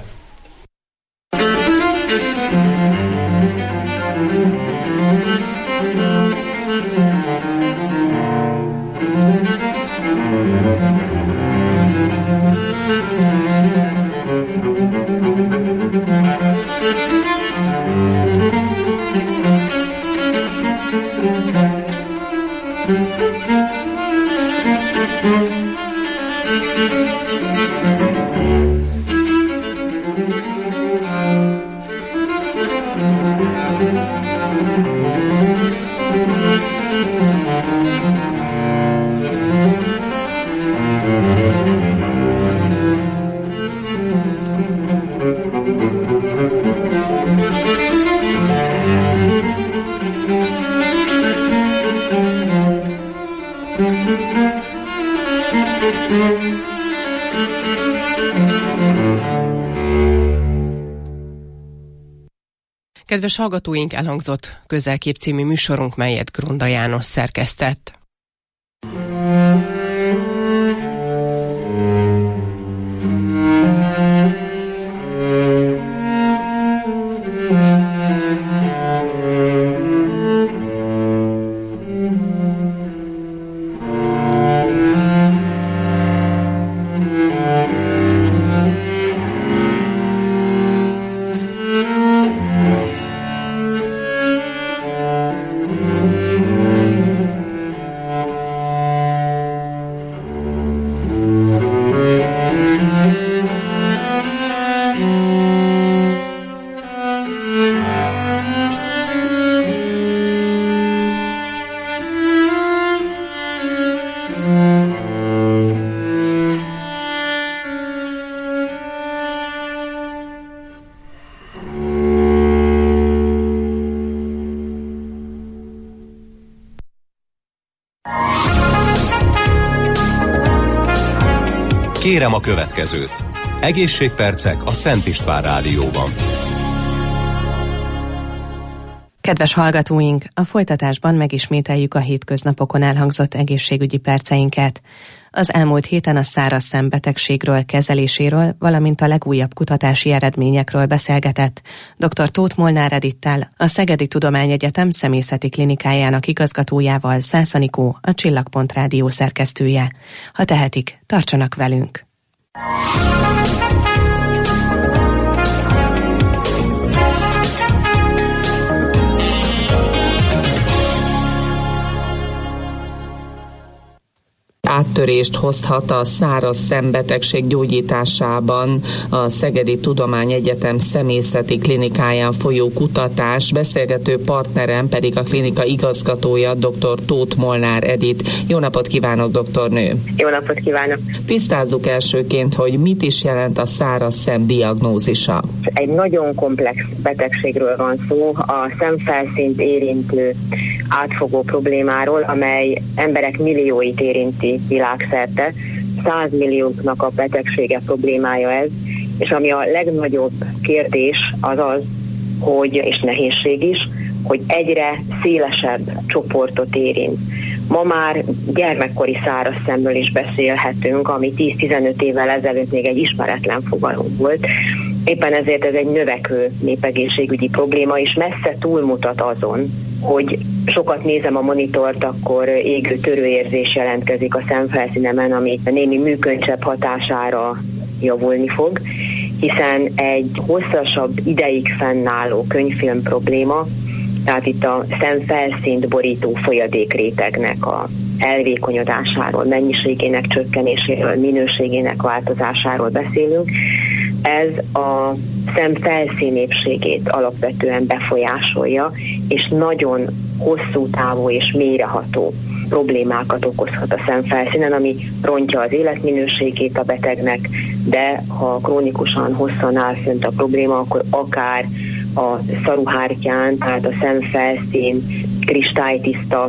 S6: Kedves hallgatóink, elhangzott Közelkép című műsorunk, melyet Grunda János szerkesztett.
S1: Kérem a következőt. Egészségpercek a Szent István Rádióban.
S9: Kedves hallgatóink, a folytatásban megismételjük a hétköznapokon elhangzott egészségügyi perceinket. Az elmúlt héten a száraz szembetegségről, kezeléséről, valamint a legújabb kutatási eredményekről beszélgetett dr. Tóth Molnár Edittel, a Szegedi Tudományegyetem Szemészeti Klinikájának igazgatójával, Szász Anikó, a Csillagpont Rádió szerkesztője. Ha tehetik, tartsanak velünk!
S10: Áttörést hozhat a száraz szembetegség gyógyításában a Szegedi Tudományegyetem Szemészeti Klinikáján folyó kutatás. Beszélgető partnerem pedig a klinika igazgatója, dr. Tóth Molnár Edit. Jó napot kívánok, doktornő!
S11: Jó napot kívánok!
S10: Tisztázzuk elsőként, hogy mit is jelent a száraz szem diagnózisa.
S11: Egy nagyon komplex betegségről van szó, a szemfelszínt érintő átfogó problémáról, amely emberek millióit érinti világszerte. 100 millióknak a betegsége, problémája ez, és ami a legnagyobb kérdés az az, hogy, és nehézség is, hogy egyre szélesebb csoportot érint. Ma már gyermekkori száraz szemről is beszélhetünk, ami 10-15 évvel ezelőtt még egy ismeretlen fogalom volt. Éppen ezért ez egy növekvő népegészségügyi probléma, és messze túlmutat azon, hogy sokat nézem a monitort, akkor égő törőérzés jelentkezik a szemfelszínemen, ami némi műköncsepp hatására javulni fog, hiszen egy hosszasabb ideig fennálló könyvfilm probléma, tehát itt a szemfelszínt borító folyadékrétegnek a elvékonyodásáról, mennyiségének csökkenéséről, minőségének változásáról beszélünk. Ez a szem felszínépségét alapvetően befolyásolja, és nagyon hosszú távú és mélyreható problémákat okozhat a szemfelszínen, ami rontja az életminőségét a betegnek, de ha krónikusan hosszan áll fönt a probléma, akkor akár a szaruhártyán, tehát a szemfelszín kristálytiszta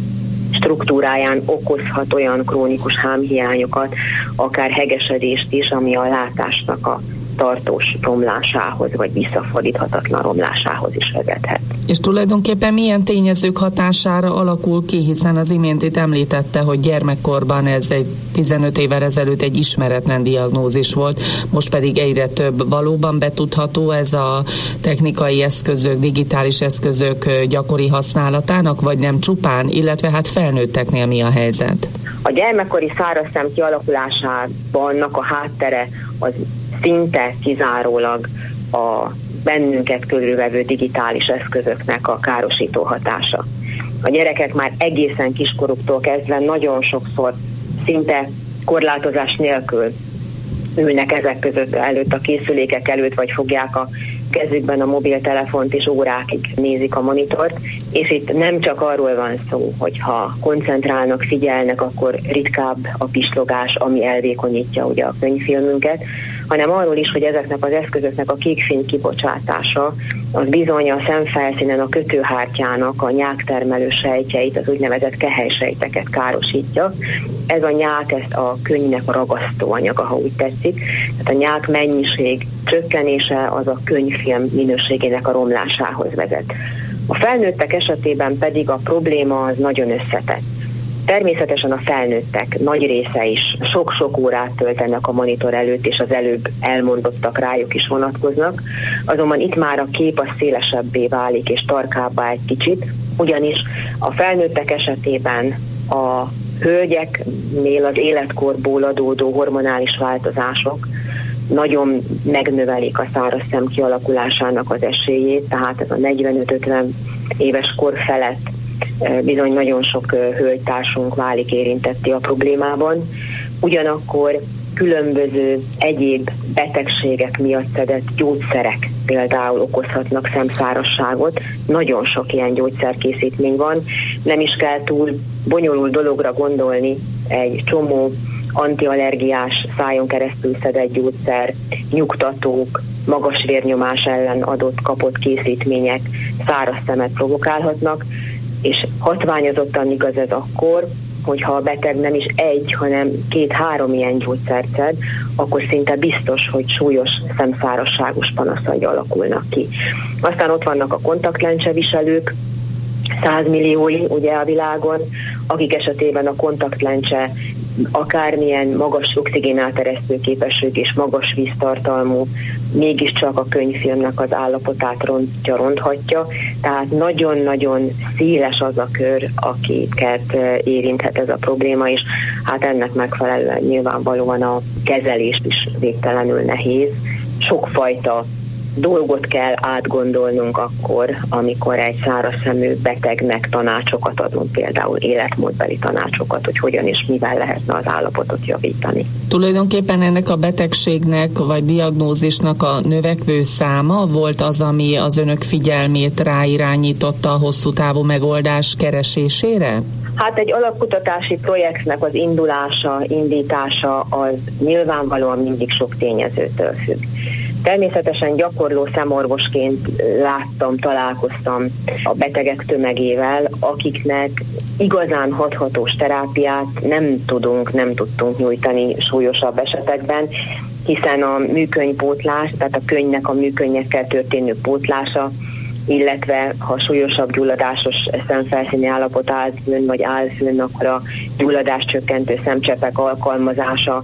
S11: struktúráján okozhat olyan krónikus hámhiányokat, akár hegesedést is, ami a látásnak a tartós romlásához, vagy visszafordíthatatlan romlásához is vezethet.
S10: És tulajdonképpen milyen tényezők hatására alakul ki, hiszen az imént itt említette, hogy gyermekkorban ez egy 15 évvel ezelőtt egy ismeretlen diagnózis volt, most pedig egyre több. Valóban betudható ez a technikai eszközök, digitális eszközök gyakori használatának, vagy nem csupán, illetve hát felnőtteknél mi a helyzet?
S11: A gyermekkori száraz szem kialakulásában a háttere az szinte kizárólag a bennünket körülvevő digitális eszközöknek a károsító hatása. A gyerekek már egészen kiskoruktól kezdve nagyon sokszor szinte korlátozás nélkül ülnek ezek között előtt a készülékek előtt, vagy fogják a kezükben a mobiltelefont és órákig nézik a monitort, és itt nem csak arról van szó, hogy ha koncentrálnak, figyelnek, akkor ritkább a pislogás, ami elvékonyítja ugye a könyvfilmünket, hanem arról is, hogy ezeknek az eszközöknek a kékfény kibocsátása az bizony a szemfelszínen a kötőhártyának a nyáktermelő sejtjeit, az úgynevezett kehely-sejteket károsítja. Ez a nyák, ezt a könyvnek a ragasztóanyaga, ha úgy tetszik. Tehát a nyák mennyiség csökkenése az a könyvfilm minőségének a romlásához vezet. A felnőttek esetében pedig a probléma az nagyon összetett. Természetesen a felnőttek nagy része is sok-sok órát töltenek a monitor előtt, és az előbb elmondottak rájuk is vonatkoznak. Azonban itt már a kép az szélesebbé válik, és tarkábbá egy kicsit, ugyanis a felnőttek esetében a hölgyeknél az életkorból adódó hormonális változások nagyon megnövelik a száraz szem kialakulásának az esélyét, tehát ez a 45-50 éves kor felett bizony nagyon sok hölgytársunk válik érintetté a problémában. Ugyanakkor különböző egyéb betegségek miatt szedett gyógyszerek például okozhatnak szemszárasságot. Nagyon sok ilyen gyógyszerkészítmény van. Nem is kell túl bonyolult dologra gondolni, egy csomó antiallergiás, szájon keresztül szedett gyógyszer, nyugtatók, magas vérnyomás ellen kapott készítmények száraz szemet provokálhatnak, és hatványozottan igaz ez akkor, hogyha a beteg nem is egy, hanem 2-3 ilyen gyógyszert szed, akkor szinte biztos, hogy súlyos szemszárasságos panaszai alakulnak ki. Aztán ott vannak a kontaktlencseviselők, 100 milliói ugye a világon, akik esetében a kontaktlencse akármilyen magas oxigénálteresztő képességű és magas víztartalmú, mégiscsak a könyvfilmnek az állapotát ronthatja. Tehát nagyon-nagyon széles az a kör, akiket érinthet ez a probléma, és hát ennek megfelelően nyilvánvalóan a kezelés is végtelenül nehéz. Sokfajta dolgot kell átgondolnunk akkor, amikor egy szárazszemű betegnek tanácsokat adunk, például életmódbeli tanácsokat, hogy hogyan és mivel lehetne az állapotot javítani.
S10: Tulajdonképpen ennek a betegségnek vagy diagnózisnak a növekvő száma volt az, ami az önök figyelmét ráirányította a hosszú távú megoldás keresésére?
S11: Hát egy alapkutatási projektnek az indítása az nyilvánvalóan mindig sok tényezőtől függ. Természetesen gyakorló szemorvosként találkoztam a betegek tömegével, akiknek igazán hathatós terápiát nem tudtunk nyújtani súlyosabb esetekben, hiszen a műkönypótlás, tehát a könyvnek a műkönnyekkel történő pótlása, illetve ha súlyosabb gyulladásos szemfelszíni állapot áll fönn, vagy áll fönn, akkor a gyulladáscsökkentő szemcsepek alkalmazása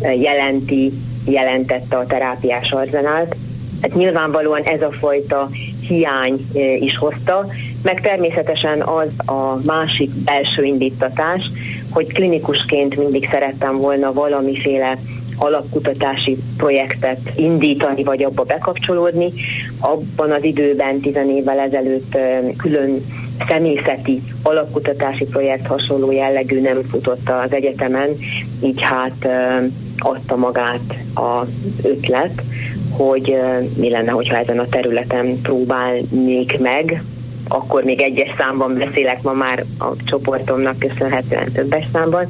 S11: jelentette a terápiás arzenált. Hát nyilvánvalóan ez a fajta hiány is hozta, meg természetesen az a másik belső indítatás, hogy klinikusként mindig szerettem volna valamiféle alapkutatási projektet indítani, vagy abba bekapcsolódni. Abban az időben, 10 évvel ezelőtt külön személyzeti alapkutatási projekt hasonló jellegű nem futott az egyetemen, így hát adta magát az ötlet, hogy mi lenne, hogyha ezen a területen próbálnék meg. Akkor még 1-es számban beszélek, ma már a csoportomnak köszönhetően 2-es számban.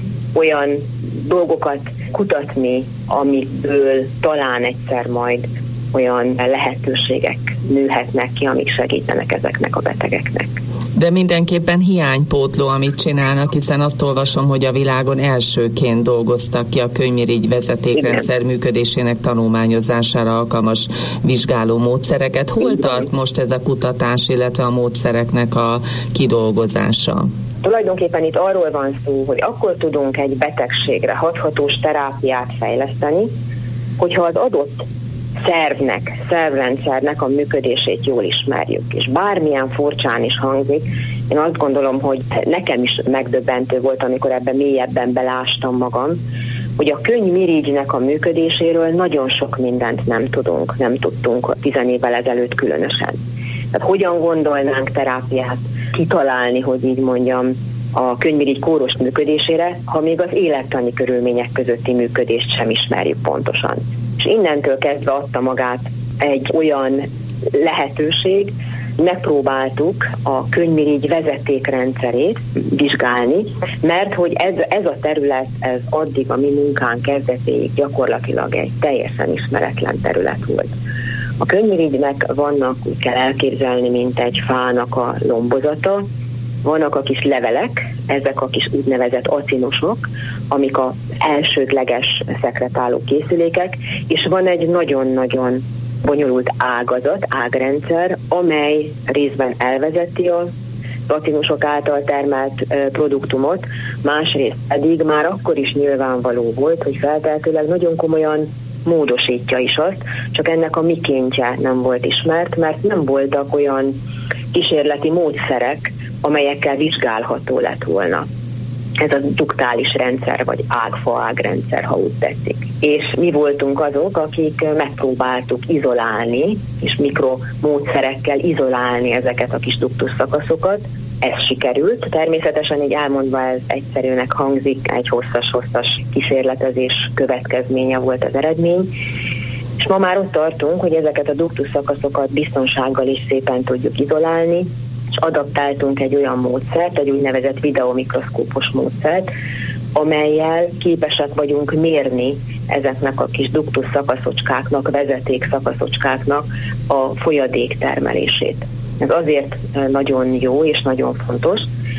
S11: Olyan dolgokat kutatni, amiből talán egyszer majd olyan lehetőségek nőhetnek ki, amik segítenek ezeknek a betegeknek.
S10: De mindenképpen hiánypótló, amit csinálnak, hiszen azt olvasom, hogy a világon elsőként dolgoztak ki a könyvmirigy vezetékrendszer működésének tanulmányozására alkalmas vizsgáló módszereket. Hol tart most ez a kutatás, illetve a módszereknek a kidolgozása?
S11: Tulajdonképpen itt arról van szó, hogy akkor tudunk egy betegségre hathatós terápiát fejleszteni, hogyha az adott szervrendszernek a működését jól ismerjük. És bármilyen furcsán is hangzik, én azt gondolom, hogy nekem is megdöbbentő volt, amikor ebben mélyebben belástam magam, hogy a könyvmirigynek a működéséről nagyon sok mindent nem tudtunk 10 évvel ezelőtt különösen. Tehát hogyan gondolnánk terápiát kitalálni, hogy így mondjam, a könyvmirigy kóros működésére, ha még az élettani körülmények közötti működést sem ismerjük pontosan. És innentől kezdve adta magát egy olyan lehetőség, megpróbáltuk a könyvmirigy vezetékrendszerét vizsgálni, mert hogy ez a terület, ez addig a mi munkánk kezdetéig gyakorlatilag egy teljesen ismeretlen terület volt. A könyvmirigynek vannak, úgy kell elképzelni, mint egy fának a lombozata, vannak a kis levelek, ezek a kis úgynevezett acinosok, amik az elsődleges szekretáló készülékek, és van egy nagyon-nagyon bonyolult ágrendszer, amely részben elvezeti az acinosok által termelt produktumot, másrészt pedig már akkor is nyilvánvaló volt, hogy feltehetőleg nagyon komolyan módosítja is azt, csak ennek a mikéntje nem volt ismert, mert nem voltak olyan kísérleti módszerek, amelyekkel vizsgálható lett volna. Ez a duktális rendszer, vagy ágrendszer, ha úgy tetszik. És mi voltunk azok, akik megpróbáltuk izolálni, és mikromódszerekkel izolálni ezeket a kis duktus szakaszokat. Ez sikerült. Természetesen így elmondva ez egyszerűnek hangzik, egy hosszas kísérletezés következménye volt az eredmény. És ma már ott tartunk, hogy ezeket a duktus szakaszokat biztonsággal is szépen tudjuk izolálni, és adaptáltunk egy olyan módszert, egy úgynevezett videomikroszkópos módszert, amellyel képesek vagyunk mérni ezeknek a kis duktus szakaszocskáknak, vezeték szakaszocskáknak a folyadék termelését. Ez azért nagyon jó és nagyon fontos,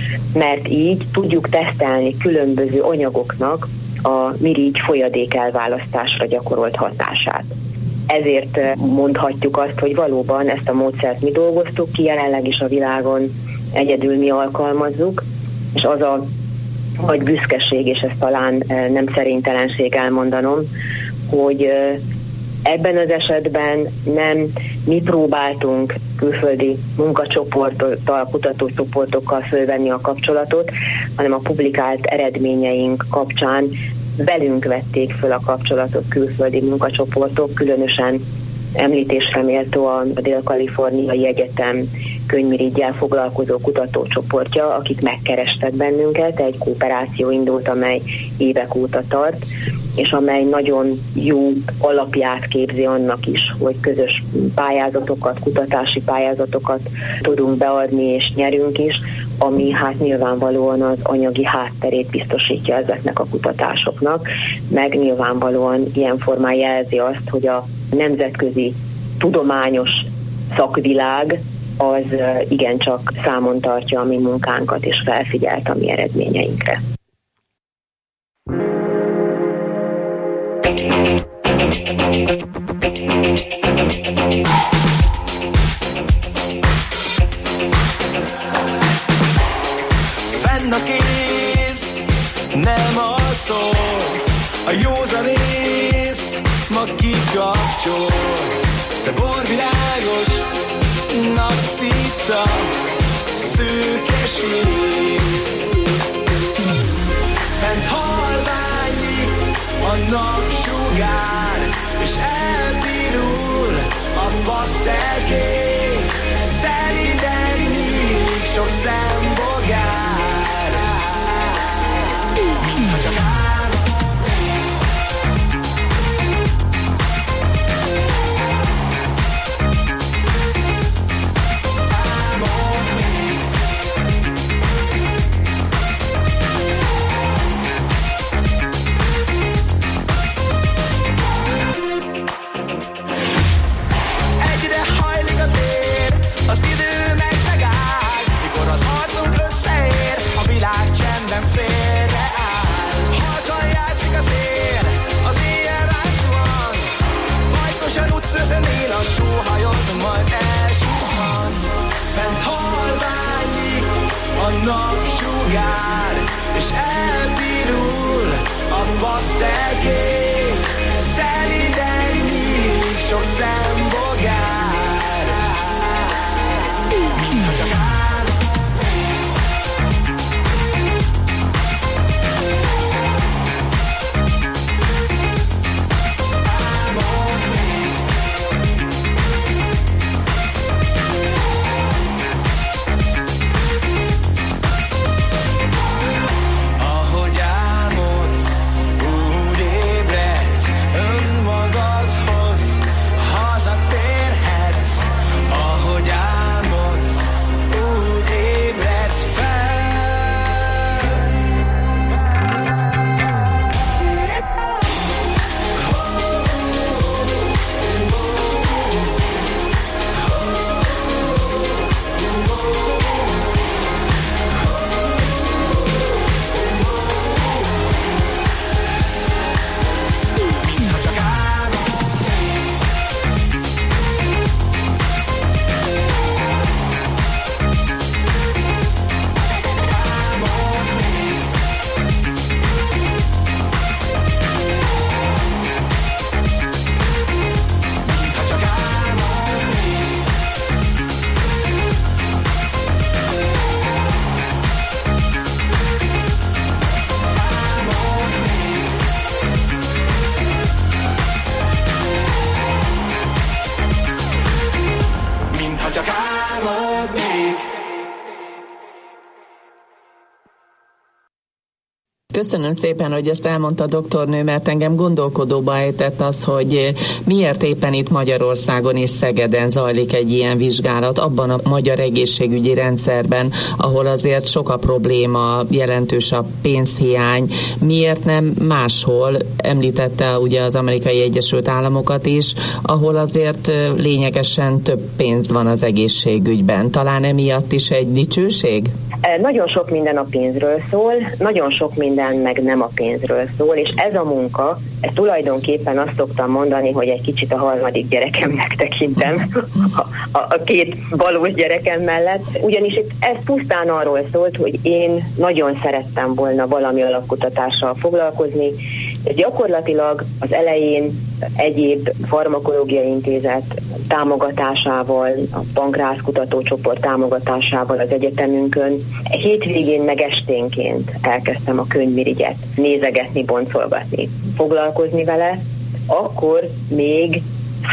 S11: mert így tudjuk tesztelni különböző anyagoknak a mirigy folyadék elválasztásra gyakorolt hatását. Ezért mondhatjuk azt, hogy valóban ezt a módszert mi dolgoztuk ki, jelenleg is a világon egyedül mi alkalmazzuk, és az a nagy büszkeség, és ez talán nem szerintelenség elmondanom, hogy ebben az esetben nem mi próbáltunk külföldi munkacsoporttal, kutatócsoportokkal fölvenni a kapcsolatot, hanem a publikált eredményeink kapcsán velünk vették föl a kapcsolatot külföldi munkacsoportok, különösen említésre méltó a Dél-Kaliforniai Egyetem könyvmirigyel foglalkozó kutatócsoportja, akik megkerestek bennünket, egy kooperáció indult, amely évek óta tart, és amely nagyon jó alapját képzi annak is, hogy közös pályázatokat, kutatási pályázatokat tudunk beadni, és nyerünk is, ami hát nyilvánvalóan az anyagi hátterét biztosítja ezeknek a kutatásoknak, meg nyilvánvalóan ilyen formán jelzi azt, hogy a nemzetközi tudományos szakvilág az igencsak számon tartja a mi munkánkat, és felfigyelt a mi eredményeinkre.
S12: Fenn a kéz, nem alszol, a józanész ma kikapcsol, de borvilágos napszita szőkeség. Fent halványik a napsugár, és elpirul a pasztelkék, szeriden nyílik sok szembogár. Mintha csak napsugár, és elpirul a pasztelkék, szeliden nyílik sok szembogár. Mintha csak
S10: Köszönöm szépen, hogy ezt elmondta doktornő, mert engem gondolkodóba ejtett az, hogy miért éppen itt Magyarországon és Szegeden zajlik egy ilyen vizsgálat, abban a magyar egészségügyi rendszerben, ahol azért sok a probléma, jelentős a pénzhiány. Miért nem máshol? Említette ugye az Amerikai Egyesült Államokat is, ahol azért lényegesen több pénz van az egészségügyben. Talán emiatt is egy dicsőség?
S11: Nagyon sok minden a pénzről szól, nagyon sok minden meg nem a pénzről szól, és ez a munka, ez tulajdonképpen azt szoktam mondani, hogy egy kicsit a harmadik gyerekemnek tekintem, a két valós gyerekem mellett, ugyanis itt ez pusztán arról szólt, hogy én nagyon szerettem volna valami alapkutatással foglalkozni, és gyakorlatilag az elején egyéb farmakológiai intézet támogatásával, a Pankrász kutatócsoport támogatásával az egyetemünkön hétvégén meg esténként elkezdtem a könyvmirigyet nézegetni, boncolgatni, foglalkozni vele, akkor még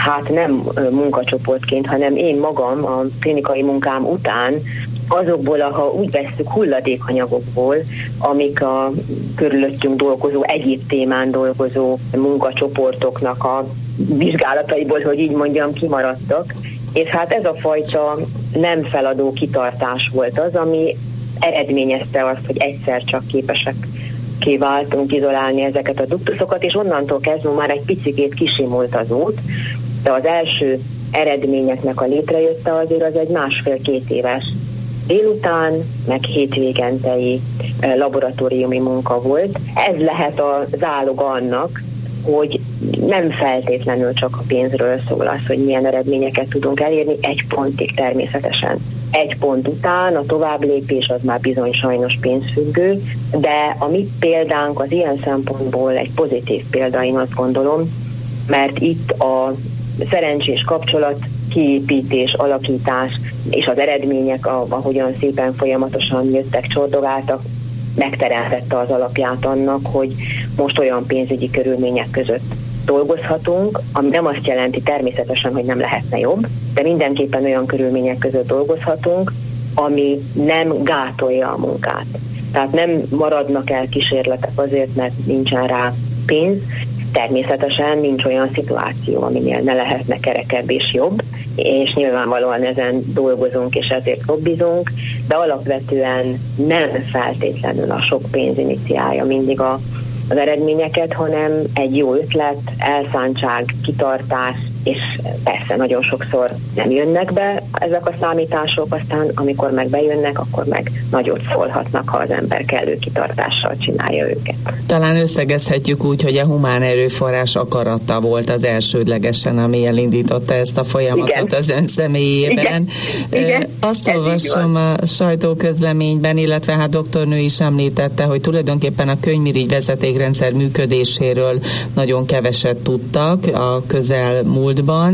S11: nem munkacsoportként, hanem én magam a klinikai munkám után azokból, ha úgy vesszük, hulladékanyagokból, amik a körülöttünk dolgozó, egyéb témán dolgozó munkacsoportoknak a vizsgálataiból, hogy így mondjam, kimaradtak. És ez a fajta nem feladó kitartás volt az, ami eredményezte azt, hogy egyszer csak képesek kiváltunk izolálni ezeket a duktuszokat, és onnantól kezdve már egy picikét kisimult az út, de az első eredményeknek a létrejötte azért az egy 1,5-2 éves délután, meg hétvégentei laboratóriumi munka volt. Ez lehet a záloga annak, hogy nem feltétlenül csak a pénzről szól az, hogy milyen eredményeket tudunk elérni, egy pontig természetesen. Egy pont után a továbblépés az már bizony sajnos pénzfüggő, de a mi példánk az ilyen szempontból egy pozitív példa, én azt gondolom, mert itt a szerencsés kapcsolat, kiépítés, alakítás és az eredmények, ahogyan szépen folyamatosan jöttek, csordogáltak, megteremtette az alapját annak, hogy most olyan pénzügyi körülmények között dolgozhatunk, ami nem azt jelenti természetesen, hogy nem lehetne jobb, de mindenképpen olyan körülmények között dolgozhatunk, ami nem gátolja a munkát. Tehát nem maradnak el kísérletek azért, mert nincsen rá pénz. Természetesen nincs olyan szituáció, aminél ne lehetne kerekebb és jobb, és nyilvánvalóan ezen dolgozunk és ezért lobbizunk, de alapvetően nem feltétlenül a sok pénz iniciálja mindig az eredményeket, hanem egy jó ötlet, elszántság, kitartás, és persze nagyon sokszor nem jönnek be ezek a számítások, aztán amikor meg bejönnek, akkor meg nagyot szólhatnak, ha az ember kellő kitartással csinálja őket.
S10: Talán összegezhetjük úgy, hogy a humán erőforrás akarata volt az elsődlegesen, ami elindította ezt a folyamatot. Igen. Az ön személyében. Igen. Azt olvasom a sajtóközleményben, illetve doktornő is említette, hogy tulajdonképpen a könyvmirigy vezetékrendszer működéséről nagyon keveset tudtak a közelmúltban.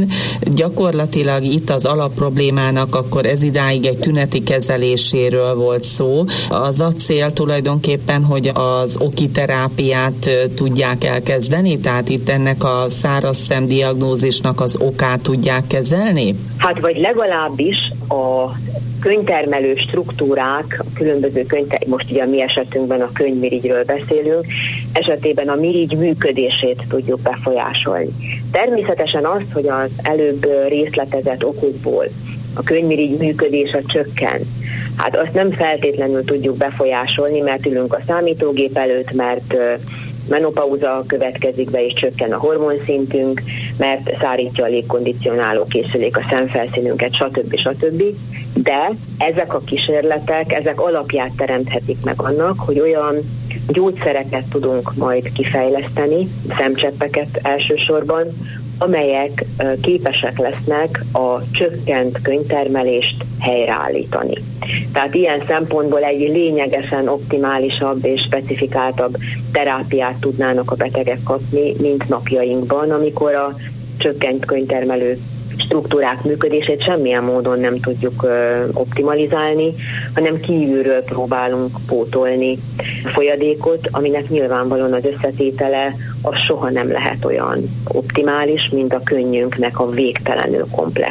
S10: Gyakorlatilag itt az alapproblémának akkor ez idáig egy tüneti kezeléséről volt szó. Az a cél tulajdonképpen, hogy az okiterápiát tudják elkezdeni, tehát itt ennek a száraz szemdiagnózisnak az okát tudják kezelni?
S11: Vagy legalábbis a könyvtermelő struktúrák, a különböző most ugye a mi esetünkben a könyvmirigyről beszélünk, esetében a mirigy működését tudjuk befolyásolni. Természetesen azt, hogy az előbb részletezett okokból a könyvmirigy működése csökken, azt nem feltétlenül tudjuk befolyásolni, mert ülünk a számítógép előtt, mert menopauza következik be, és csökken a hormonszintünk, mert szárítja a légkondicionáló készülék a szemfelszínünket, stb. De ezek a kísérletek, ezek alapját teremthetik meg annak, hogy olyan gyógyszereket tudunk majd kifejleszteni, szemcseppeket elsősorban, amelyek képesek lesznek a csökkent könyvtermelést helyreállítani. Tehát ilyen szempontból egy lényegesen optimálisabb és specifikáltabb terápiát tudnának a betegek kapni, mint napjainkban, amikor a csökkent könyvtermelő struktúrák működését semmilyen módon nem tudjuk optimalizálni, hanem kívülről próbálunk pótolni folyadékot, aminek nyilvánvalóan az összetétele az soha nem lehet olyan optimális, mint a könnyünknek a végtelenül komplex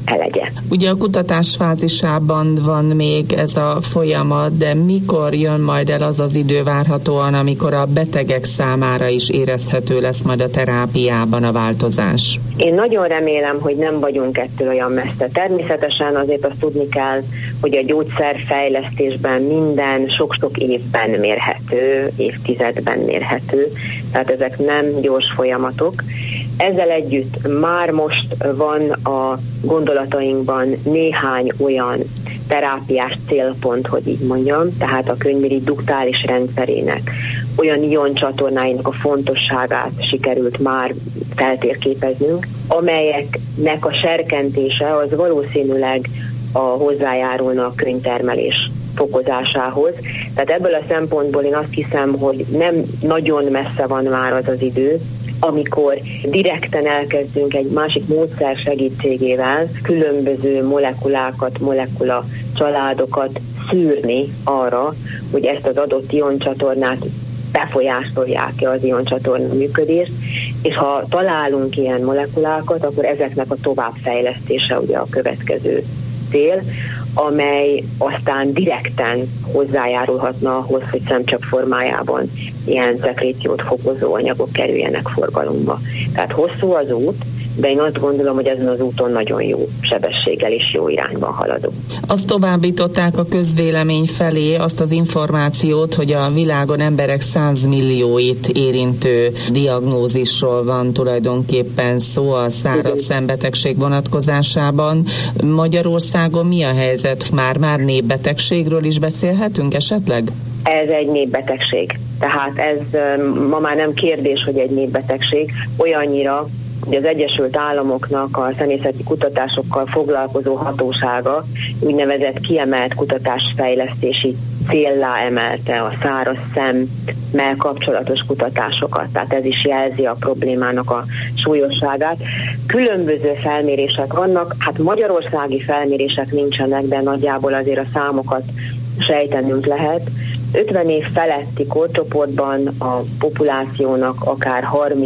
S11: elegye.
S10: Ugye a kutatás fázisában van még ez a folyamat, de mikor jön majd el az az idő várhatóan, amikor a betegek számára is érezhető lesz majd a terápiában a változás?
S11: Én nagyon remélem, hogy nem vagyunk ettől olyan messze. Természetesen azért azt tudni kell, hogy a gyógyszerfejlesztésben minden sok-sok évben mérhető, évtizedben mérhető, tehát ezek nem gyors folyamatok. Ezzel együtt már most van a gondolatainkban néhány olyan terápiás célpont, hogy így mondjam, tehát a könyvmirigy duktális rendszerének, olyan ioncsatornáinak a fontosságát sikerült már feltérképeznünk, amelyeknek a serkentése az valószínűleg hozzájárulna a könyvtermelés fokozásához. Tehát ebből a szempontból én azt hiszem, hogy nem nagyon messze van már az az idő, amikor direkten elkezdünk egy másik módszer segítségével különböző molekulákat, molekula családokat szűrni arra, hogy ezt az adott ioncsatornát befolyásolják-e az ioncsatorna működést, és ha találunk ilyen molekulákat, akkor ezeknek a továbbfejlesztése ugye a következő cél, amely aztán direkten hozzájárulhatna ahhoz, hogy szemcsap formájában ilyen szekréciót fokozó anyagok kerüljenek forgalomba. Tehát hosszú az út, de én azt gondolom, hogy ezen az úton nagyon jó sebességgel és jó irányban haladunk.
S10: Azt továbbították a közvélemény felé azt az információt, hogy a világon emberek 100 millióit érintő diagnózisról van tulajdonképpen szó a száraz szembetegség vonatkozásában. Magyarországon mi a helyzet? Már népbetegségről is beszélhetünk esetleg?
S11: Ez egy népbetegség. Tehát ez ma már nem kérdés, hogy egy népbetegség, olyannyira, hogy az Egyesült Államoknak a személyzeti kutatásokkal foglalkozó hatósága úgynevezett kiemelt kutatásfejlesztési céllá emelte a száraz szemmel kapcsolatos kutatásokat. Tehát ez is jelzi a problémának a súlyosságát. Különböző felmérések vannak, hát magyarországi felmérések nincsenek, de nagyjából azért a számokat sejtenünk lehet. 50 év feletti korcsoportban a populációnak akár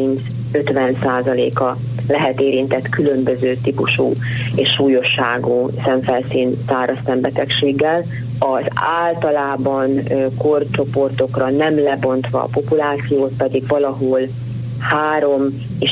S11: 30-50%-a lehet érintett különböző típusú és súlyosságú szemfelszín száraz szembetegséggel. Az általában korcsoportokra nem lebontva a populációt pedig valahol 3 és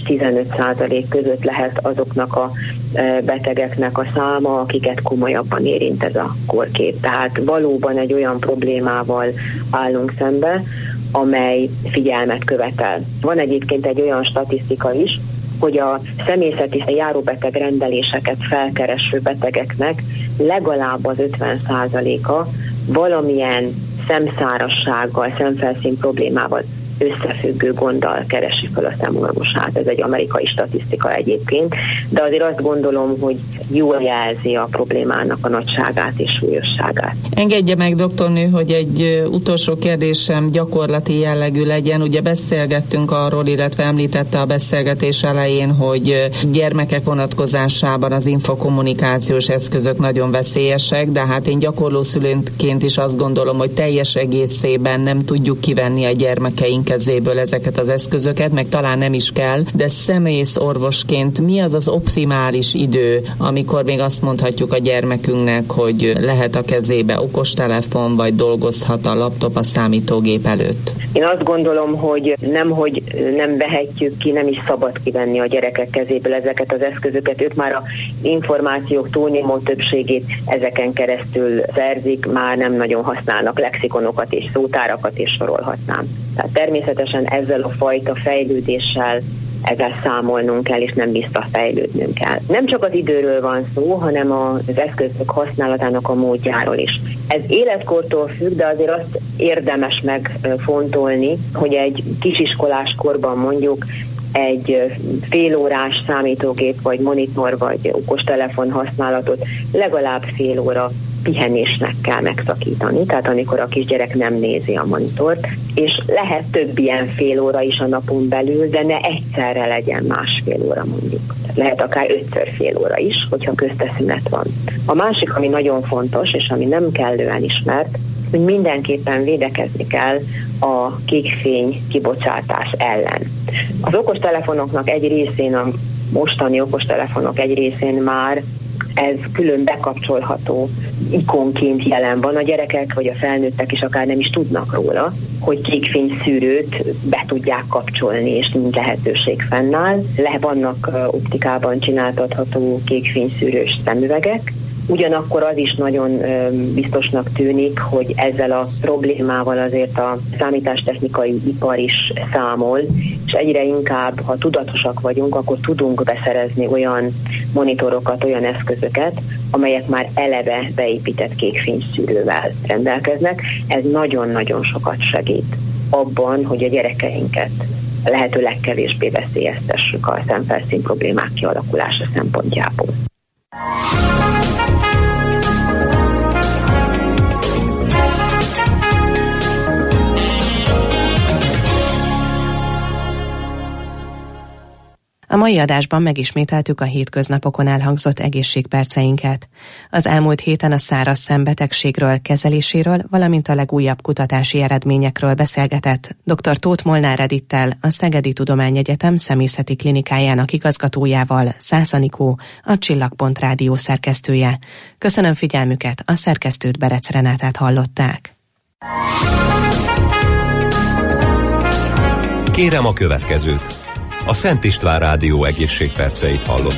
S11: 15% között lehet azoknak a betegeknek a száma, akiket komolyabban érint ez a korkép. Tehát valóban egy olyan problémával állunk szembe, amely figyelmet követel. Van egyébként egy olyan statisztika is, hogy a személyzeti járóbeteg rendeléseket felkereső betegeknek legalább az 50%-a valamilyen szemszárassággal, szemfelszín problémával összefüggő gonddal keresi fel a szemorvosát. Ez egy amerikai statisztika egyébként, de azért azt gondolom, hogy jól jelzi a problémának a nagyságát és súlyosságát.
S10: Engedje meg, doktornő, hogy egy utolsó kérdésem gyakorlati jellegű legyen. Ugye beszélgettünk arról, illetve említette a beszélgetés elején, hogy gyermekek vonatkozásában az infokommunikációs eszközök nagyon veszélyesek, de hát én gyakorlószülőként is azt gondolom, hogy teljes egészében nem tudjuk kivenni a gyermekeink kezéből ezeket az eszközöket, meg talán nem is kell, de szemész orvosként mi az az optimális idő, amikor még azt mondhatjuk a gyermekünknek, hogy lehet a kezébe okostelefon, vagy dolgozhat a laptop a számítógép előtt?
S11: Én azt gondolom, hogy nem vehetjük ki, nem is szabad kivenni a gyerekek kezéből ezeket az eszközöket. Ők már a információk túlnyomó többségét ezeken keresztül szerzik, már nem nagyon használnak lexikonokat és szótárakat, és sorolhatnám. Tehát természetesen ezzel a fajta fejlődéssel ezzel számolnunk kell, és nem visszafejlődnünk kell. Nem csak az időről van szó, hanem az eszközök használatának a módjáról is. Ez életkortól függ, de azért azt érdemes megfontolni, hogy egy kisiskolás korban mondjuk egy félórás számítógép, vagy monitor, vagy okostelefon használatot legalább fél óra pihenésnek kell megszakítani, tehát amikor a kisgyerek nem nézi a monitort, és lehet több ilyen fél óra is a napon belül, de ne egyszerre legyen másfél óra mondjuk. Lehet akár 5-ször fél óra is, hogyha közteszünet van. A másik, ami nagyon fontos, és ami nem kellően ismert, hogy mindenképpen védekezni kell a kékfény kibocsátás ellen. Az okostelefonoknak egy részén, a mostani okostelefonok egy részén már ez külön bekapcsolható ikonként jelen van. A gyerekek vagy a felnőttek is akár nem is tudnak róla, hogy kékfényszűrőt be tudják kapcsolni, és nincs lehetőség fennáll. Vannak optikában csináltatható kékfényszűrős szemüvegek, ugyanakkor az is nagyon biztosnak tűnik, hogy ezzel a problémával azért a számítástechnikai ipar is számol, és egyre inkább, ha tudatosak vagyunk, akkor tudunk beszerezni olyan monitorokat, olyan eszközöket, amelyek már eleve beépített kékfényszűrővel rendelkeznek. Ez nagyon-nagyon sokat segít abban, hogy a gyerekeinket lehető legkevésbé veszélyeztessük a szemfelszín problémák kialakulása szempontjából.
S9: A mai adásban megismételtük a hétköznapokon elhangzott egészségperceinket. Az elmúlt héten a száraz szembetegségről, kezeléséről, valamint a legújabb kutatási eredményekről beszélgetett dr. Tóth Molnár Edittel, a Szegedi Tudományegyetem Szemészeti Klinikájának igazgatójával, Szász Anikó, a Csillagpont Rádió szerkesztője. Köszönöm figyelmüket, a szerkesztőt, Berec Renátát hallották.
S1: Kérem a következőt. A Szent István Rádió egészségperceit hallották.